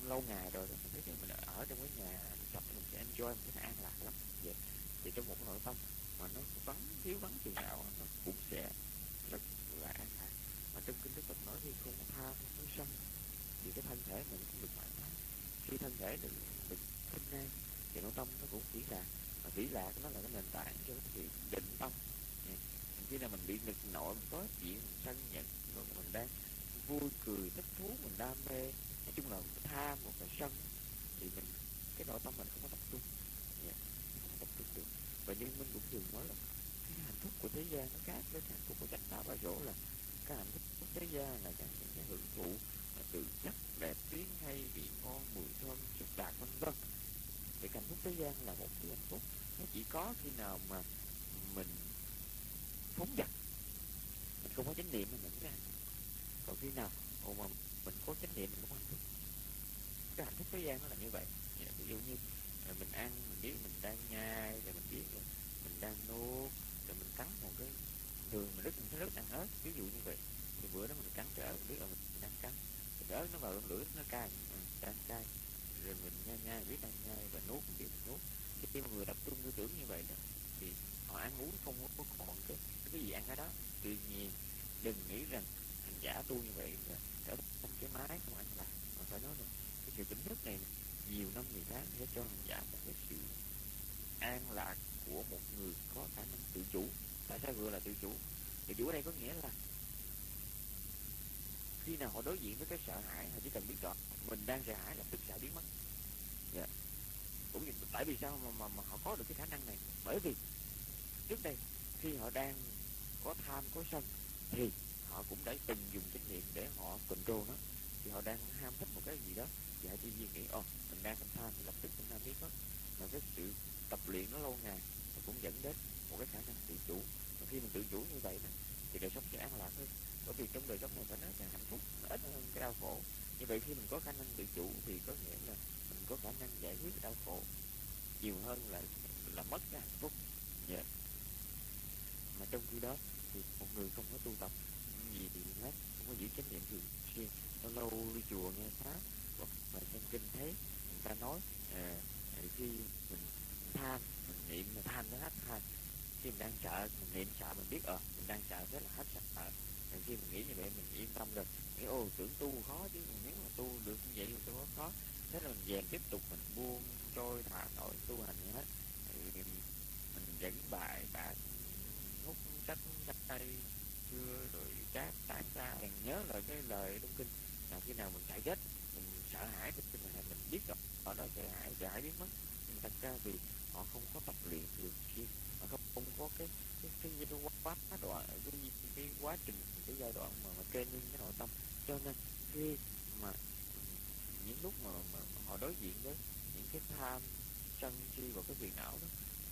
lâu ngày rồi đó, mình thấy rằng mình ở trong cái nhà tập mình sẽ enjoy, mình thấy nó an lạc lắm. Vậy thì trong một cái nội tâm mà nó thiếu vắng chừng nào nó cũng sẽ rất là an lạc. Mà trong kinh Đức Phật nói khi không có tham không có sân thì cái thân thể mình cũng được thoải mái. Khi thân thể được hôm nay thì nội tâm nó cũng vĩ lạc, mà vĩ lạc nó là cái nền tảng cho cái sự định tâm. Khi nào mình bị nghịch nội, mình có chuyện mình sân nhận, mình đang vui cười thích thú, mình đam mê, nói chung là mình tham một cái sân, thì mình cái nội tâm mình không có tập trung, không có tập trung được. Và như mình cũng thường nói là cái hạnh phúc của thế gian nó khác với cái hạnh phúc của chánh pháp ở chỗ là cái hạnh phúc của thế gian là những cái hưởng thụ là từ sắc đẹp tiếng hay vị ngon mùi thơm xúc đạt vân vân. Thì hạnh phúc thế gian là một cái hạnh phúc nó chỉ có khi nào mà mình phóng dật, mình không có chánh niệm mình cái hạnh phúc. Còn khi nào mà mình có chánh niệm mình có hạnh phúc. Cái hạnh phúc thế gian nó là như vậy. Ví dụ như mình ăn, mình biết mình đang nhai, rồi mình biết là mình đang nuốt, rồi mình cắn một cái thường mình rất ăn ớt, ví dụ như vậy. Thì bữa đó mình cắn cái ớt, biết là mình đang cắn, thì cái ớt nó vào trong lưỡi nó cay, đang cay, rồi mình nhai biết đang nhai, và nuốt mình biết mình nuốt. Khi mà người tập trung tư tưởng như vậy đó thì họ ăn uống không có còn cái gì ăn cái đó. Tuy nhiên đừng nghĩ rằng hành giả tu như vậy là trở thành cái máy không ăn lại, mà phải nói là cái sự tỉnh thức này nhiều năm 10 tháng sẽ cho hành giả một cái sự an lạc của một người có khả năng tự chủ. Tại sao gọi là tự chủ? Tự chủ ở đây có nghĩa là khi nào họ đối diện với cái sợ hãi, họ chỉ cần biết rõ mình đang sợ hãi là tức sợ biến mất. Yeah. Cũng như, tại vì sao mà họ có được cái khả năng này? Bởi vì trước đây khi họ đang có tham có sân thì họ cũng đã từng dùng chánh niệm để họ control nó. Thì họ đang ham thích một cái gì đó thì hãy tự nhiên nghĩ mình đang không tham thì lập tức chúng ta biết đó. Mà cái sự tập luyện nó lâu ngày nó cũng dẫn đến một cái khả năng tự chủ. Và khi mình tự chủ như vậy đó, thì đời sống sẽ an lạc hơn. Bởi vì trong đời sống này phải nói là hạnh phúc nó ít hơn cái đau khổ. Như vậy khi mình có khả năng tự chủ thì có nghĩa là mình có khả năng giải quyết cái đau khổ nhiều hơn là mất cái hạnh phúc. Yeah. Mà trong khi đó thì một người không có tu tập gì thì hết, không có giữ chánh niệm thường xuyên, lâu lâu đi chùa nghe pháp hoặc là xem kinh thấy người ta nói khi mình tham mình niệm mà tham nó hết tham. Khi mình đang sợ mình niệm sợ, mình biết mình đang sợ thế là hết sợ. Khi mình nghĩ như vậy mình yên tâm rồi, nghĩ tưởng tu khó chứ nếu mà tu được như vậy thì tu có khó. Thế là mình về tiếp tục mình buông trôi thả nổi tu hành gì hết. Mình dẫn bài bạn hút sách tay chưa rồi chát tán ra, càng nhớ lại cái lời trong kinh là khi nào mình chạy chết, mình sợ hãi thì mình biết rồi ở đó sợ hãi biến mất. Nhưng thật ra vì họ không có tập luyện thường xuyên, họ không có cái quá đoạn cái quá trình, cái giai đoạn mà training cái nội tâm, cho nên khi mà những lúc mà họ đối diện với những cái tham sân si và cái phiền não đó,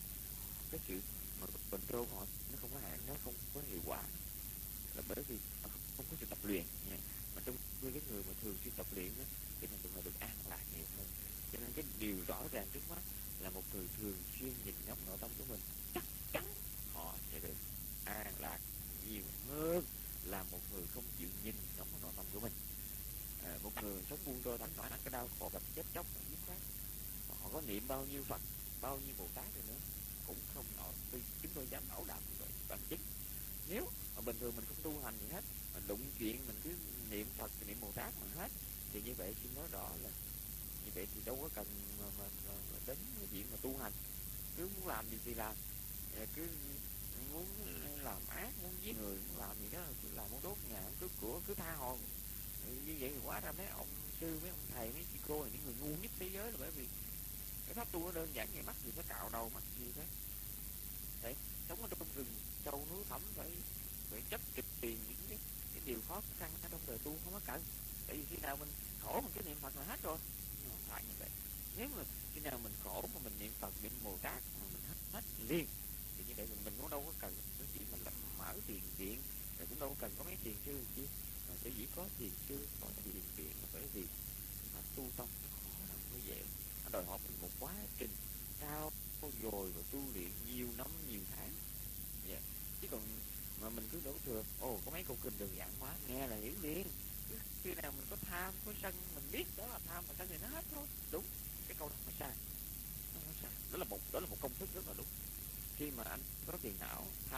cái sự mà control của họ nó không có hạn, nó không có hiệu quả, là bởi vì họ không có sự tập luyện nha. Mà trong khi cái người mà thường xuyên tập luyện đó thì mình được an lạc nhiều hơn. Cho nên cái điều rõ ràng trước mắt là một người thường xuyên nhìn ngắm nội tâm của mình, chắc chắn họ sẽ được an lạc nhiều hơn là một người không chịu nhìn ngắm nội tâm của mình. Một người sống buông trôi thẳng thắn cái đau khổ gặp chết chóc là khác. Họ có niệm bao nhiêu Phật, bao nhiêu Bồ Tát rồi nữa cũng không nổi. Chúng tôi dám bảo đảm như vậy. Bằng chứng nếu mà bình thường mình không tu hành gì hết, mình đụng chuyện mình cứ niệm Phật niệm Bồ Tát mà hết, thì như vậy xin nói rõ là như vậy thì đâu có cần mà đến cái chuyện mà tu hành. Cứ muốn làm gì thì làm, cứ muốn làm ác, muốn giết người, muốn làm gì đó cứ làm, muốn đốt nhà, cứ của cứ tha hồ. Như vậy thì quá ra mấy ông sư, mấy ông thầy, mấy chị cô là những người ngu nhất thế giới, là bởi vì cái pháp tu nó đơn giản vậy, mắc gì phải cạo đầu, mắc gì thế. Đấy, sống ở trong rừng sâu núi thẳm phải chấp trực tiền những cái điều khó khăn ở trong đời tu không có cần. Tại vì khi nào mình khổ mình cứ niệm Phật là hết rồi. Nhưng không phải như vậy. Nếu mà khi nào mình khổ mà mình niệm Phật niệm Bồ Tát mà mình hết liền, thì như vậy mình cũng đâu có cần cái chuyện mình làm mở tiền viện, rồi cũng đâu có cần có mấy tiền sư chi. Mà sẽ chỉ có tiền sư, có tiền viện là bởi vì mà tu tâm nó khó làm như vậy. Nó đòi hỏi mình một quá trình cao rồi và tu luyện nhiều năm nhiều tháng. Yeah. Chứ còn mà mình cứ đổ thừa có mấy câu kinh đơn giản quá nghe là hiểu liền. Khi nào mình có tham có sân mình biết đó là tham và sân thì nó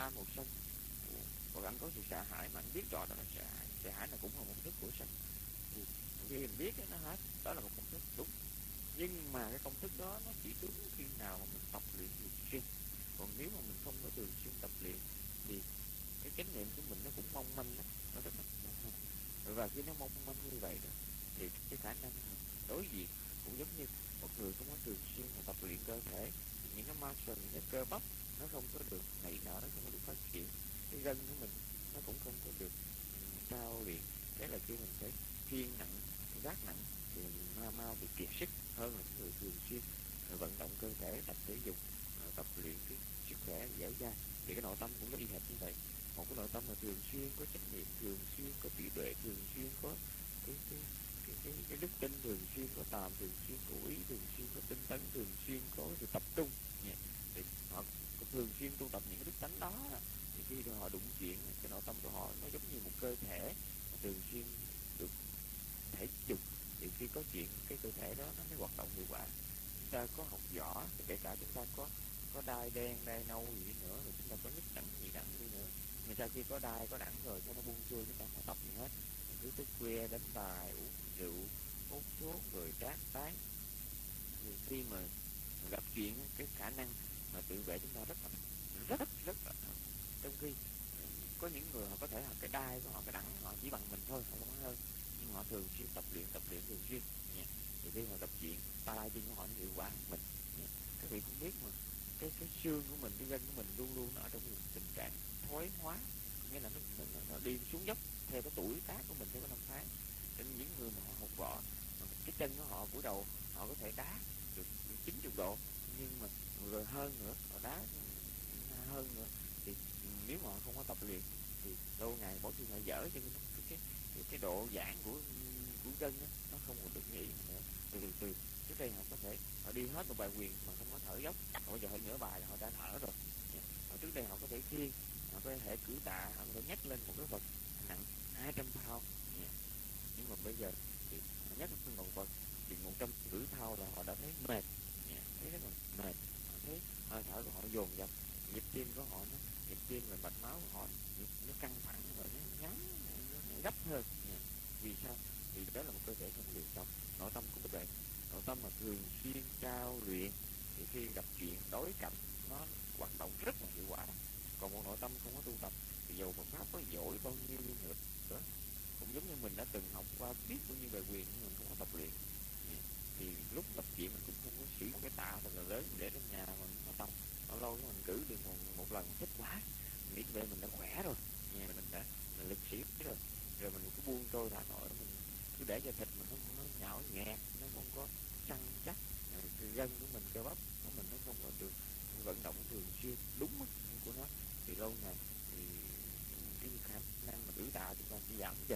tham một sân. Còn anh có sự sợ hãi mà anh biết rõ đó là sợ hãi là cũng là một thức của sân. Thì khi mình biết nó hết, đó là một công thức đúng, nhưng mà cái công thức đó nó chỉ đúng khi nào mà mình tập luyện thường xuyên. Còn nếu mà mình không có thường xuyên tập luyện thì cái chánh niệm của mình nó cũng mong manh lắm, nó rất là mong manh. Và khi nó mong manh như vậy đó thì cái khả năng đối diện cũng giống như một người không có thường xuyên mà tập luyện cơ thể thì những cái muscle, những cái cơ bắp nó không có được nảy nở, nó không có được phát triển, cái gân của mình nó cũng không có được trao luyện. Thế là khi mình phải khiêng nặng, gác nặng thì mình mau bị kiệt sức hơn là người thường xuyên vận động cơ thể, tập thể dục, tập luyện cái sức khỏe dẻo dai. Thì cái nội tâm cũng y hệt như vậy. Một cái nội tâm mà thường xuyên có trách nhiệm, thường xuyên có trí tuệ, thường xuyên có cái đức tin, thường xuyên có tàm, thường xuyên có ý, thường xuyên có tinh tấn, thường xuyên có sự tập trung, thì họ thường xuyên tu tập những cái đức tánh đó. Thì khi họ đụng chuyện, cái nội tâm của họ nó giống như một cơ thể thường xuyên được thể dục, thì khi có chuyện cái cơ thể đó nó mới hoạt động hiệu quả. Chúng ta có học võ thì kể cả chúng ta có đai đen đai nâu gì đi nữa, rồi chúng ta có nhất đẳng nhị đẳng đi nữa, nhưng sau khi có đai có đẳng rồi cho nó buông xuôi, chúng ta không tập gì hết, mình cứ tới khuya đánh bài, uống rượu, hút thuốc rồi trác tán. Thì khi mà gặp chuyện, cái khả năng mà tự vệ chúng ta rất là thấp. Trong khi có những người họ có thể học cái đai của họ, cái đẳng họ chỉ bằng mình thôi, không có hơn, nhưng họ thường xuyên tập luyện thường xuyên nha. Thì khi mà gặp chuyện, tay chân của họ nó hiệu quả hơn mình nha. Các vị cũng biết mà cái xương của mình, cái gân của mình luôn luôn nó ở trong một tình trạng thoái hóa, nghĩa là nó đi xuống dốc theo cái tuổi tác của mình, theo cái năm tháng. Cho nên những người mà họ học võ mà cái chân của họ buổi đầu họ có thể đá được 90 độ, nhưng mà rồi hơn nữa họ đá hơn nữa thì nếu mà họ không có tập luyện thì lâu ngày mỗi khi họ dở, cho nên cái độ giãn của gân đó, nó không còn được nghỉ nữa. Từ trước đây họ có thể họ đi hết một bài quyền mà không có thở dốc, bây giờ họ nửa bài là họ đã thở rồi. Họ trước đây họ có thể khiêng, họ có thể cử tạ, họ có thể nhấc lên một cái vật nặng 200 pound, nhưng mà bây giờ thì họ nhấc lên một vật thì 150 pound là họ đã thấy mệt, thấy rất là mệt. Họ thấy hơi thở của họ dồn dập, nhịp tim của họ nhịp tim và mạch máu của họ nó căng thẳng rồi nó ngắn, nó gấp hơn. Vì sao? Vì đó là một cơ thể không luyện tập. Nội tâm cũng vậy, nội tâm mà thường xuyên trao luyện thì khi gặp chuyện đối cảnh nó hoạt động rất là hiệu quả. Còn một nội tâm không có tu tập thì dầu một pháp có giỏi bao nhiêu nữa cũng giống như mình đã từng học qua biết bao nhiêu bài quyền nhưng mình không có tập luyện, thì lúc tập chuyện mình cũng không có sử dụng cái tạ thật là lớn để trong nhà mình nó tập. Lâu lâu mình cử được một lần kết quả, mình nghĩ về mình đã khỏe rồi, nhà mình đã là lực sĩ rồi, rồi mình cứ buông trôi thả nổi, mình cứ để cho thịt mình nó nhão nhẹ, nó không có săn chắc, cái gân của mình, cơ bắp của mình nó không có được vận động thường xuyên đúng mức của nó, thì lâu ngày thì cái khả năng mà cử tạ chúng ta sẽ giảm dần.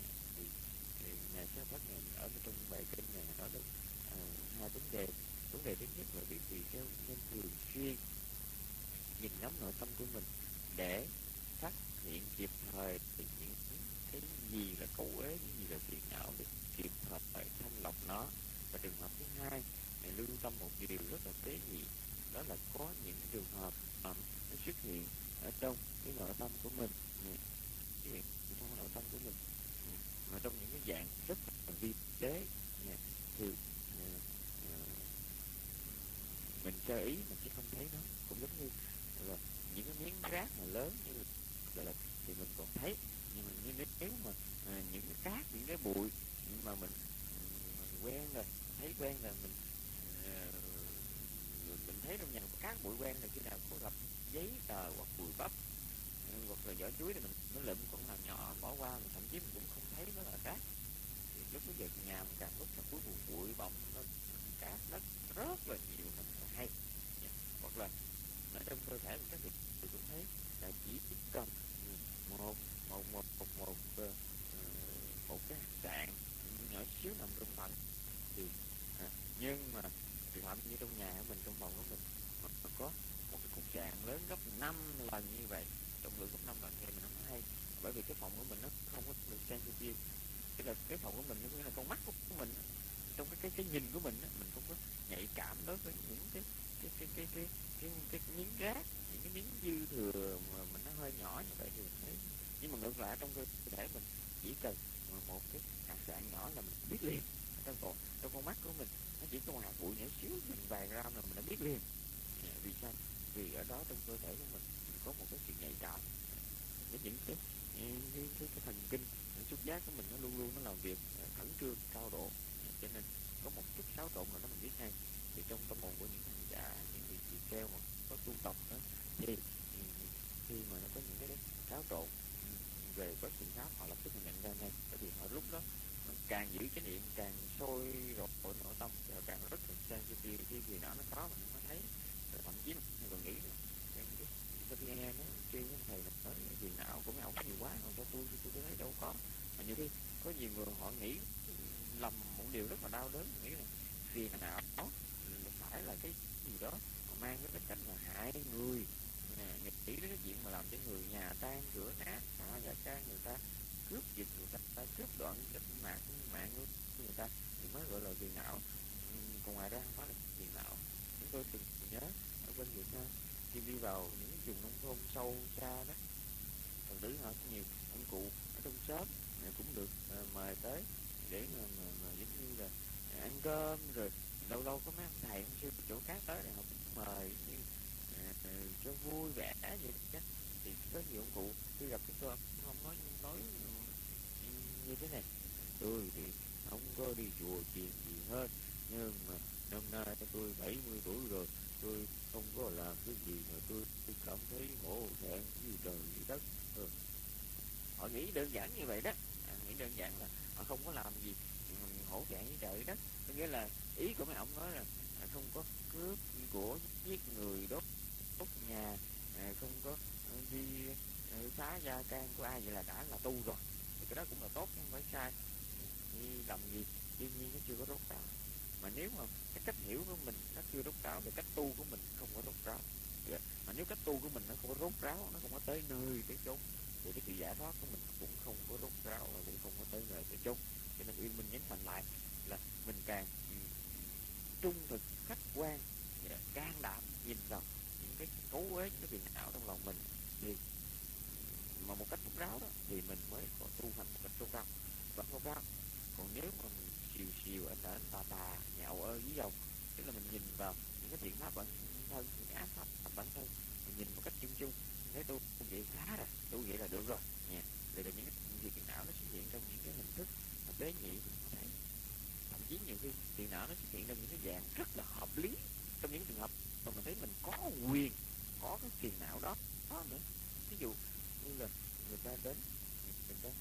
Thì nhà sáng phát ngày ở trong bài kinh này nói đến hai vấn đề thứ nhất là việc tỳ kheo nên thường xuyên nhìn ngắm nội tâm của mình để phát hiện kịp thời những cái gì là cấu uế, những gì là phiền não để kịp thời thanh lọc nó. Và trường hợp thứ hai này lưu tâm một điều rất là tế nhị, đó là có những trường hợp nó xuất hiện ở trong cái nội tâm của mình, trong nội tâm của mình, mà trong những cái dạng rất là vi tế, thì mình sơ ý mình sẽ không thấy nó. Cũng giống như là những cái miếng rác mà lớn như là thì mình còn thấy, nhưng mà nếu mà những cái cát, những cái bụi mà mình quen rồi, thấy quen rồi, mình thấy trong nhà cát bụi quen là khi nào có gặp giấy tờ hoặc bụi bắp hoặc là vỏ chuối thì mình nó lượm cũng là nhỏ bỏ qua, mình thậm chí mình cũng không thấy nó là cát. Thì lúc bây giờ nhà mình càng lúc là cuối cùng bụi bặm, nó cát đất rất là nhiều, mình không hay. Hoặc là ở trong cơ thể mình các vị cũng thấy là chỉ cần một một một một một một cái hạt sạn nhỏ xíu nằm trong phòng thì nhưng mà trường hợp như trong nhà của mình, trong phòng của mình mà có một cái cục sạn lớn gấp 5 lần như vậy, trọng lượng gấp 5 lần thì mình không hay, bởi vì cái phòng của mình nó không có được sensitive, tức là cái phòng của mình nó là con mắt của mình, trong cái nhìn của mình mình không có nhạy cảm đối với những cái miếng rác, những cái miếng dư thừa mà mình là trong cơ thể mình chỉ cần một cái hạt sạn nhỏ là mình biết liền. Trong con mắt của mình nó chỉ có một hạt bụi nhỏ xíu mình vài gram là mình đã biết liền. Vì sao? Vì ở đó trong cơ thể của mình có một cái sự nhạy cảm với những cái thần kinh xúc giác của mình, nó luôn luôn nó làm việc khẩn trương cao độ, cho nên có một chút xáo trộn là nó mình biết ngay. Thì trong tâm hồn của những hành giả, những vị tỳ kheo mà có tu tập đó, thì khi mà nó có những cái xáo trộn về bất thiện pháp, họ lập tức nhận ra ngay. Bởi vì họ lúc đó càng giữ chánh niệm, càng sôi rồi nội tâm, họ càng rất là cái gì nào nó có mình không có thấy. Rồi thậm chí mình còn nghĩ cái nghe nó kêu với thầy là nói phiền não của mấy ông nhiều quá, còn cho tôi thấy đâu có. Mà nhiều khi có nhiều người họ nghĩ lầm một điều rất là đau đớn, nghĩ là phiền não phải là cái gì đó mà mang cái tính cách là hại người, nghĩ đến cái chuyện mà làm cho người nhà tan cửa nát, gia can người ta, cướp giật người ta, cướp đoạn cái mạng của người ta thì mới gọi là phiền não. Còn ngoài ra không phải là phiền não. Chúng tôi từng nhớ ở bên Việt Nam khi đi vào những vùng nông thôn sâu xa đó, Phật tử họ có nhiều ông cụ ở trong xóm cũng được mời tới để mà giống như là ăn cơm, rồi lâu lâu có mấy ông thầy ông sư chỗ khác tới thì họ cũng mời cho vui vẻ vậy đó. Thì có nhiều ông cụ khi gặp chúng tôi không nói như thế này: tôi thì không có đi chùa chiền gì hết, nhưng mà năm nay tôi 70 tuổi rồi, tôi không có làm cái gì mà tôi cảm thấy hổ thẹn với trời với đất. Họ nghĩ đơn giản như vậy đó, nghĩ đơn giản là họ không có làm gì hổ thẹn với trời với đất. Có nghĩa là ý của mấy ông nói là không có cướp của, giết người, đốt nhà, không có đi phá gia can của ai, vậy là đã là tu rồi. Thì cái đó cũng là tốt, không phải sai. Đi làm gì tuy nhiên nó chưa có rốt ráo. Mà nếu mà cái cách hiểu của mình nó chưa rốt ráo thì cách tu của mình không có rốt ráo. Mà nếu cách tu của mình nó không có rốt ráo, nó không có tới nơi tới chốn, thì cái sự giải thoát của mình cũng không có rốt ráo và cũng không có tới nơi tới chốn. Cho nên mình nhấn mạnh lại là mình càng trung thực, khách quan, can đảm nhìn vào những cái cấu uế, những cái phiền não trong lòng mình, thì mà một cách rốt ráo đó thì mình mới có tu hành một cách rốt ráo và rốt ráo. Còn nếu mà mình xìu ảnh tà nhạo ơi với dòng, tức là mình nhìn vào những cái thiện pháp bản thân, những cái ác pháp bản thân, mình nhìn một cách chung chung, thấy tu vậy khá rồi, tu vậy là được rồi nha. Đây là những cái phiền não nó xuất hiện trong những cái hình thức mà tế nhị mình có thấy. Thậm chí nhiều khi phiền não nó xuất hiện trong những cái dạng rất là hợp lý, trong những trường hợp mà mình thấy mình có quyền có cái phiền não đó nữa. Ví dụ như là người ta đến, người ta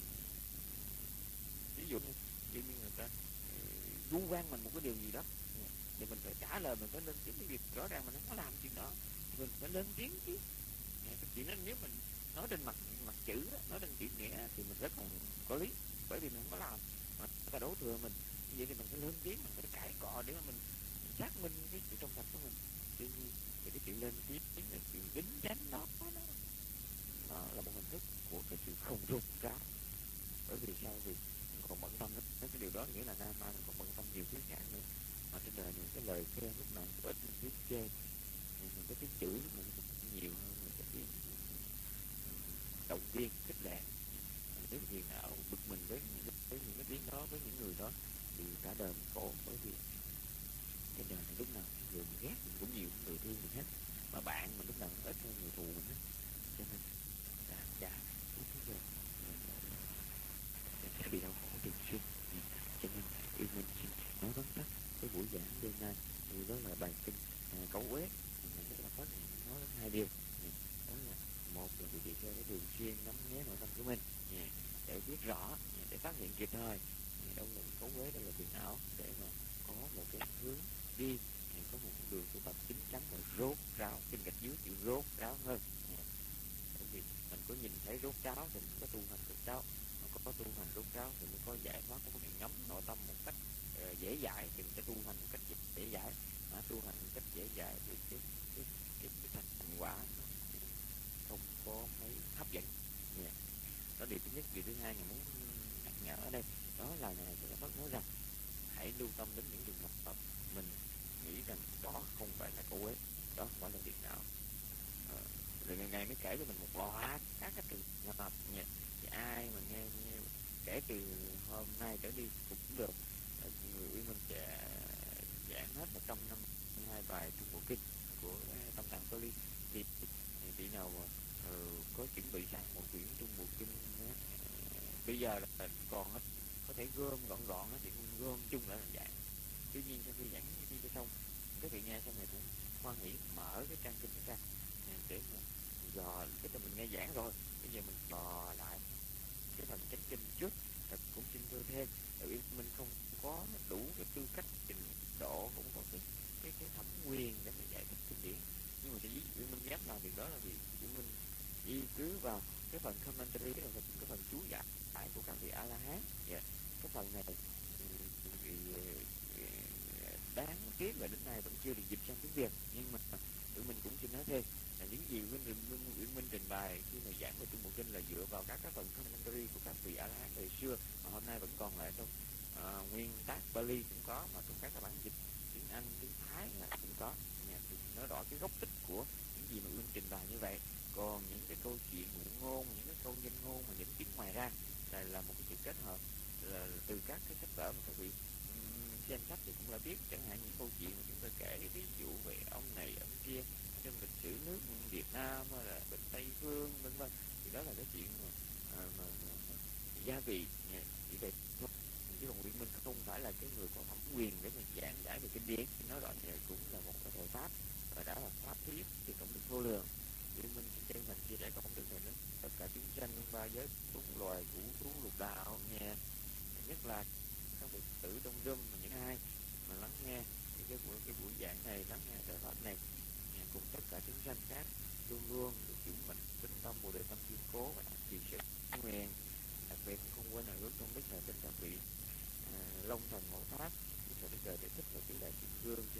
ví dụ như người ta vu oan mình một cái điều gì đó, thì mình phải trả lời, mình phải lên tiếng. Cái việc rõ ràng mình không có làm chuyện đó, mình phải lên tiếng chứ. Cái chuyện đó nếu mình nói trên mặt chữ đó, nói trên chữ nghĩa thì mình rất là có lý, bởi vì mình không có làm mà người ta đổ thừa mình. Vậy thì mình phải lên tiếng, mình phải cãi cọ để mà mình xác minh cái sự trong sạch của mình. Tuy nhiên thì cái chuyện lên tiếng là chuyện đính chánh đó, nó là một hình thức của cái sự không rốt ráo. Bởi vì sao? Vì mình còn bận tâm đến cái điều đó, nghĩa là nam mai mình còn bận tâm nhiều thứ khác nữa. Mà trên đời mình cái lời khen lúc nào cũng ít hơn tiếng chê, mình có tiếng chửi mình cũng nhiều hơn mình cái tiếng động viên khích lệ. Nếu phiền não bực mình với những cái tiếng đó, với những người đó, thì cả đời mình khổ. Bởi vì trên đời này lúc nào người mình ghét mình cũng nhiều hơn người thương mình hết, mà bạn mình lúc nào cũng ít hơn người thù mình hết. Cho nên lúc bây giờ mình sẽ bị đau khổ thường xuyên. Cho nên yêu mình xin nói vắn tắt cái buổi giảng đêm nay, thì đó là bài kinh cấu uế. Mình sẽ phát hiện nói đến hai điều. Đó là một là vị tỳ kheo phải thường xuyên nắm nhé nội tâm của mình, để biết rõ, để phát hiện kịp thời đâu là cấu uế, đâu là phiền não, để mà có một cái hướng đi, có một con đường tu tập chính chắn và rốt ráo. Trên gạch dưới chịu rốt ráo hơn. Bởi vì mình có nhìn thấy rốt ráo thì mình có tu hành rốt ráo, mà có tu hành rốt ráo thì mới có giải thoát, có thể ngắm nội tâm một cách dễ dãi. Thì mình sẽ tu hành một cách dễ dãi, tu hành một cách dễ dãi thì cái thành quả không có mấy hấp dẫn. Đó điều thứ nhất. Điều thứ hai mình muốn nhắc nhở ở đây, đó là này thì Phật nói rằng hãy lưu tâm đến những trường hợp mình nghĩ rằng đó không phải là cấu uế, đó không phải là phiền não. Rồi ngày mới kể cho mình một loạt các cái trường hợp nha. Thì kể từ hôm nay trở đi cũng được. Người Uyên Minh sẽ giảng hết 152 bài Trung Bộ Kinh của Tâm Tạng Pali. Thì vị nào mà có chuẩn bị sẵn một quyển Trung Bộ Kinh bây giờ là còn hết, có thể gom gọn gọn thì gom chung lại là giảng. Tuy nhiên sau khi giảng đi cho xong, các vị nghe xong này cũng hoan hỷ mở cái trang kinh ra để mà dò cái mình nghe giảng rồi, bây giờ mình dò lại cái phần chánh kinh trước. Cũng xin thưa thêm, tại vì mình không có đủ cái tư cách trình độ, cũng có cái thẩm quyền để mà giải thích kinh điển, nhưng mà sẽ mình dám làm việc đó là vì mình đi cứ vào cái phần commentary, cái phần chú giải của các vị A La Hán. Cái phần này thì đáng tiếc là đến nay vẫn chưa được dịch sang tiếng Việt, nhưng mà tụi mình cũng xin nói thêm là những gì Nguyễn Minh trình bày khi mà giảng về Trung Bộ Kinh là dựa vào các cái phần commentary của các vị A La Hán thời xưa mà hôm nay vẫn còn lại trong nguyên tác Bali cũng có, mà trong các bản dịch tiếng Anh, tiếng Thái cũng có. Thì nói rõ cái gốc tích của những gì mà Uyên trình bày như vậy. Còn những cái câu chuyện ngụ ngôn, những cái câu danh ngôn mà những tiếng ngoài ra là một cái sự kết hợp là từ các cái sách vở mà các vị xem sách thì cũng đã biết, chẳng hạn những câu chuyện mà chúng ta kể ví dụ về ông này ông kia trong lịch sử nước Việt Nam hay là bên Tây Phương vân vân, thì đó là cái chuyện mà gia vị chỉ vậy thôi. Chứ còn Nguyễn Minh không phải là cái người có thẩm quyền để mà giảng giải về kinh điển. Nói rõ như cũng là một cái thời pháp và đã là pháp thiết thì công đức vô lượng. Nguyễn Minh xin chân thành chia sẻ công đức này đến tất cả chúng sanh trong ba giới bốn loài vũ thú lục đạo nghe, nhất là các vị tử trong râm và những ai mà lắng nghe cái buổi giảng này, lắng nghe thời pháp này cùng tất cả chúng sanh khác luôn luôn được chứng mạnh tinh tâm bồ đề tâm kiên cố và trì sự nguyện. Đặc biệt không quên là ước công đức là trên các vị Long Thần Hộ Pháp, Đức Phật Đức Trời để thích và tỷ đại Kim Cương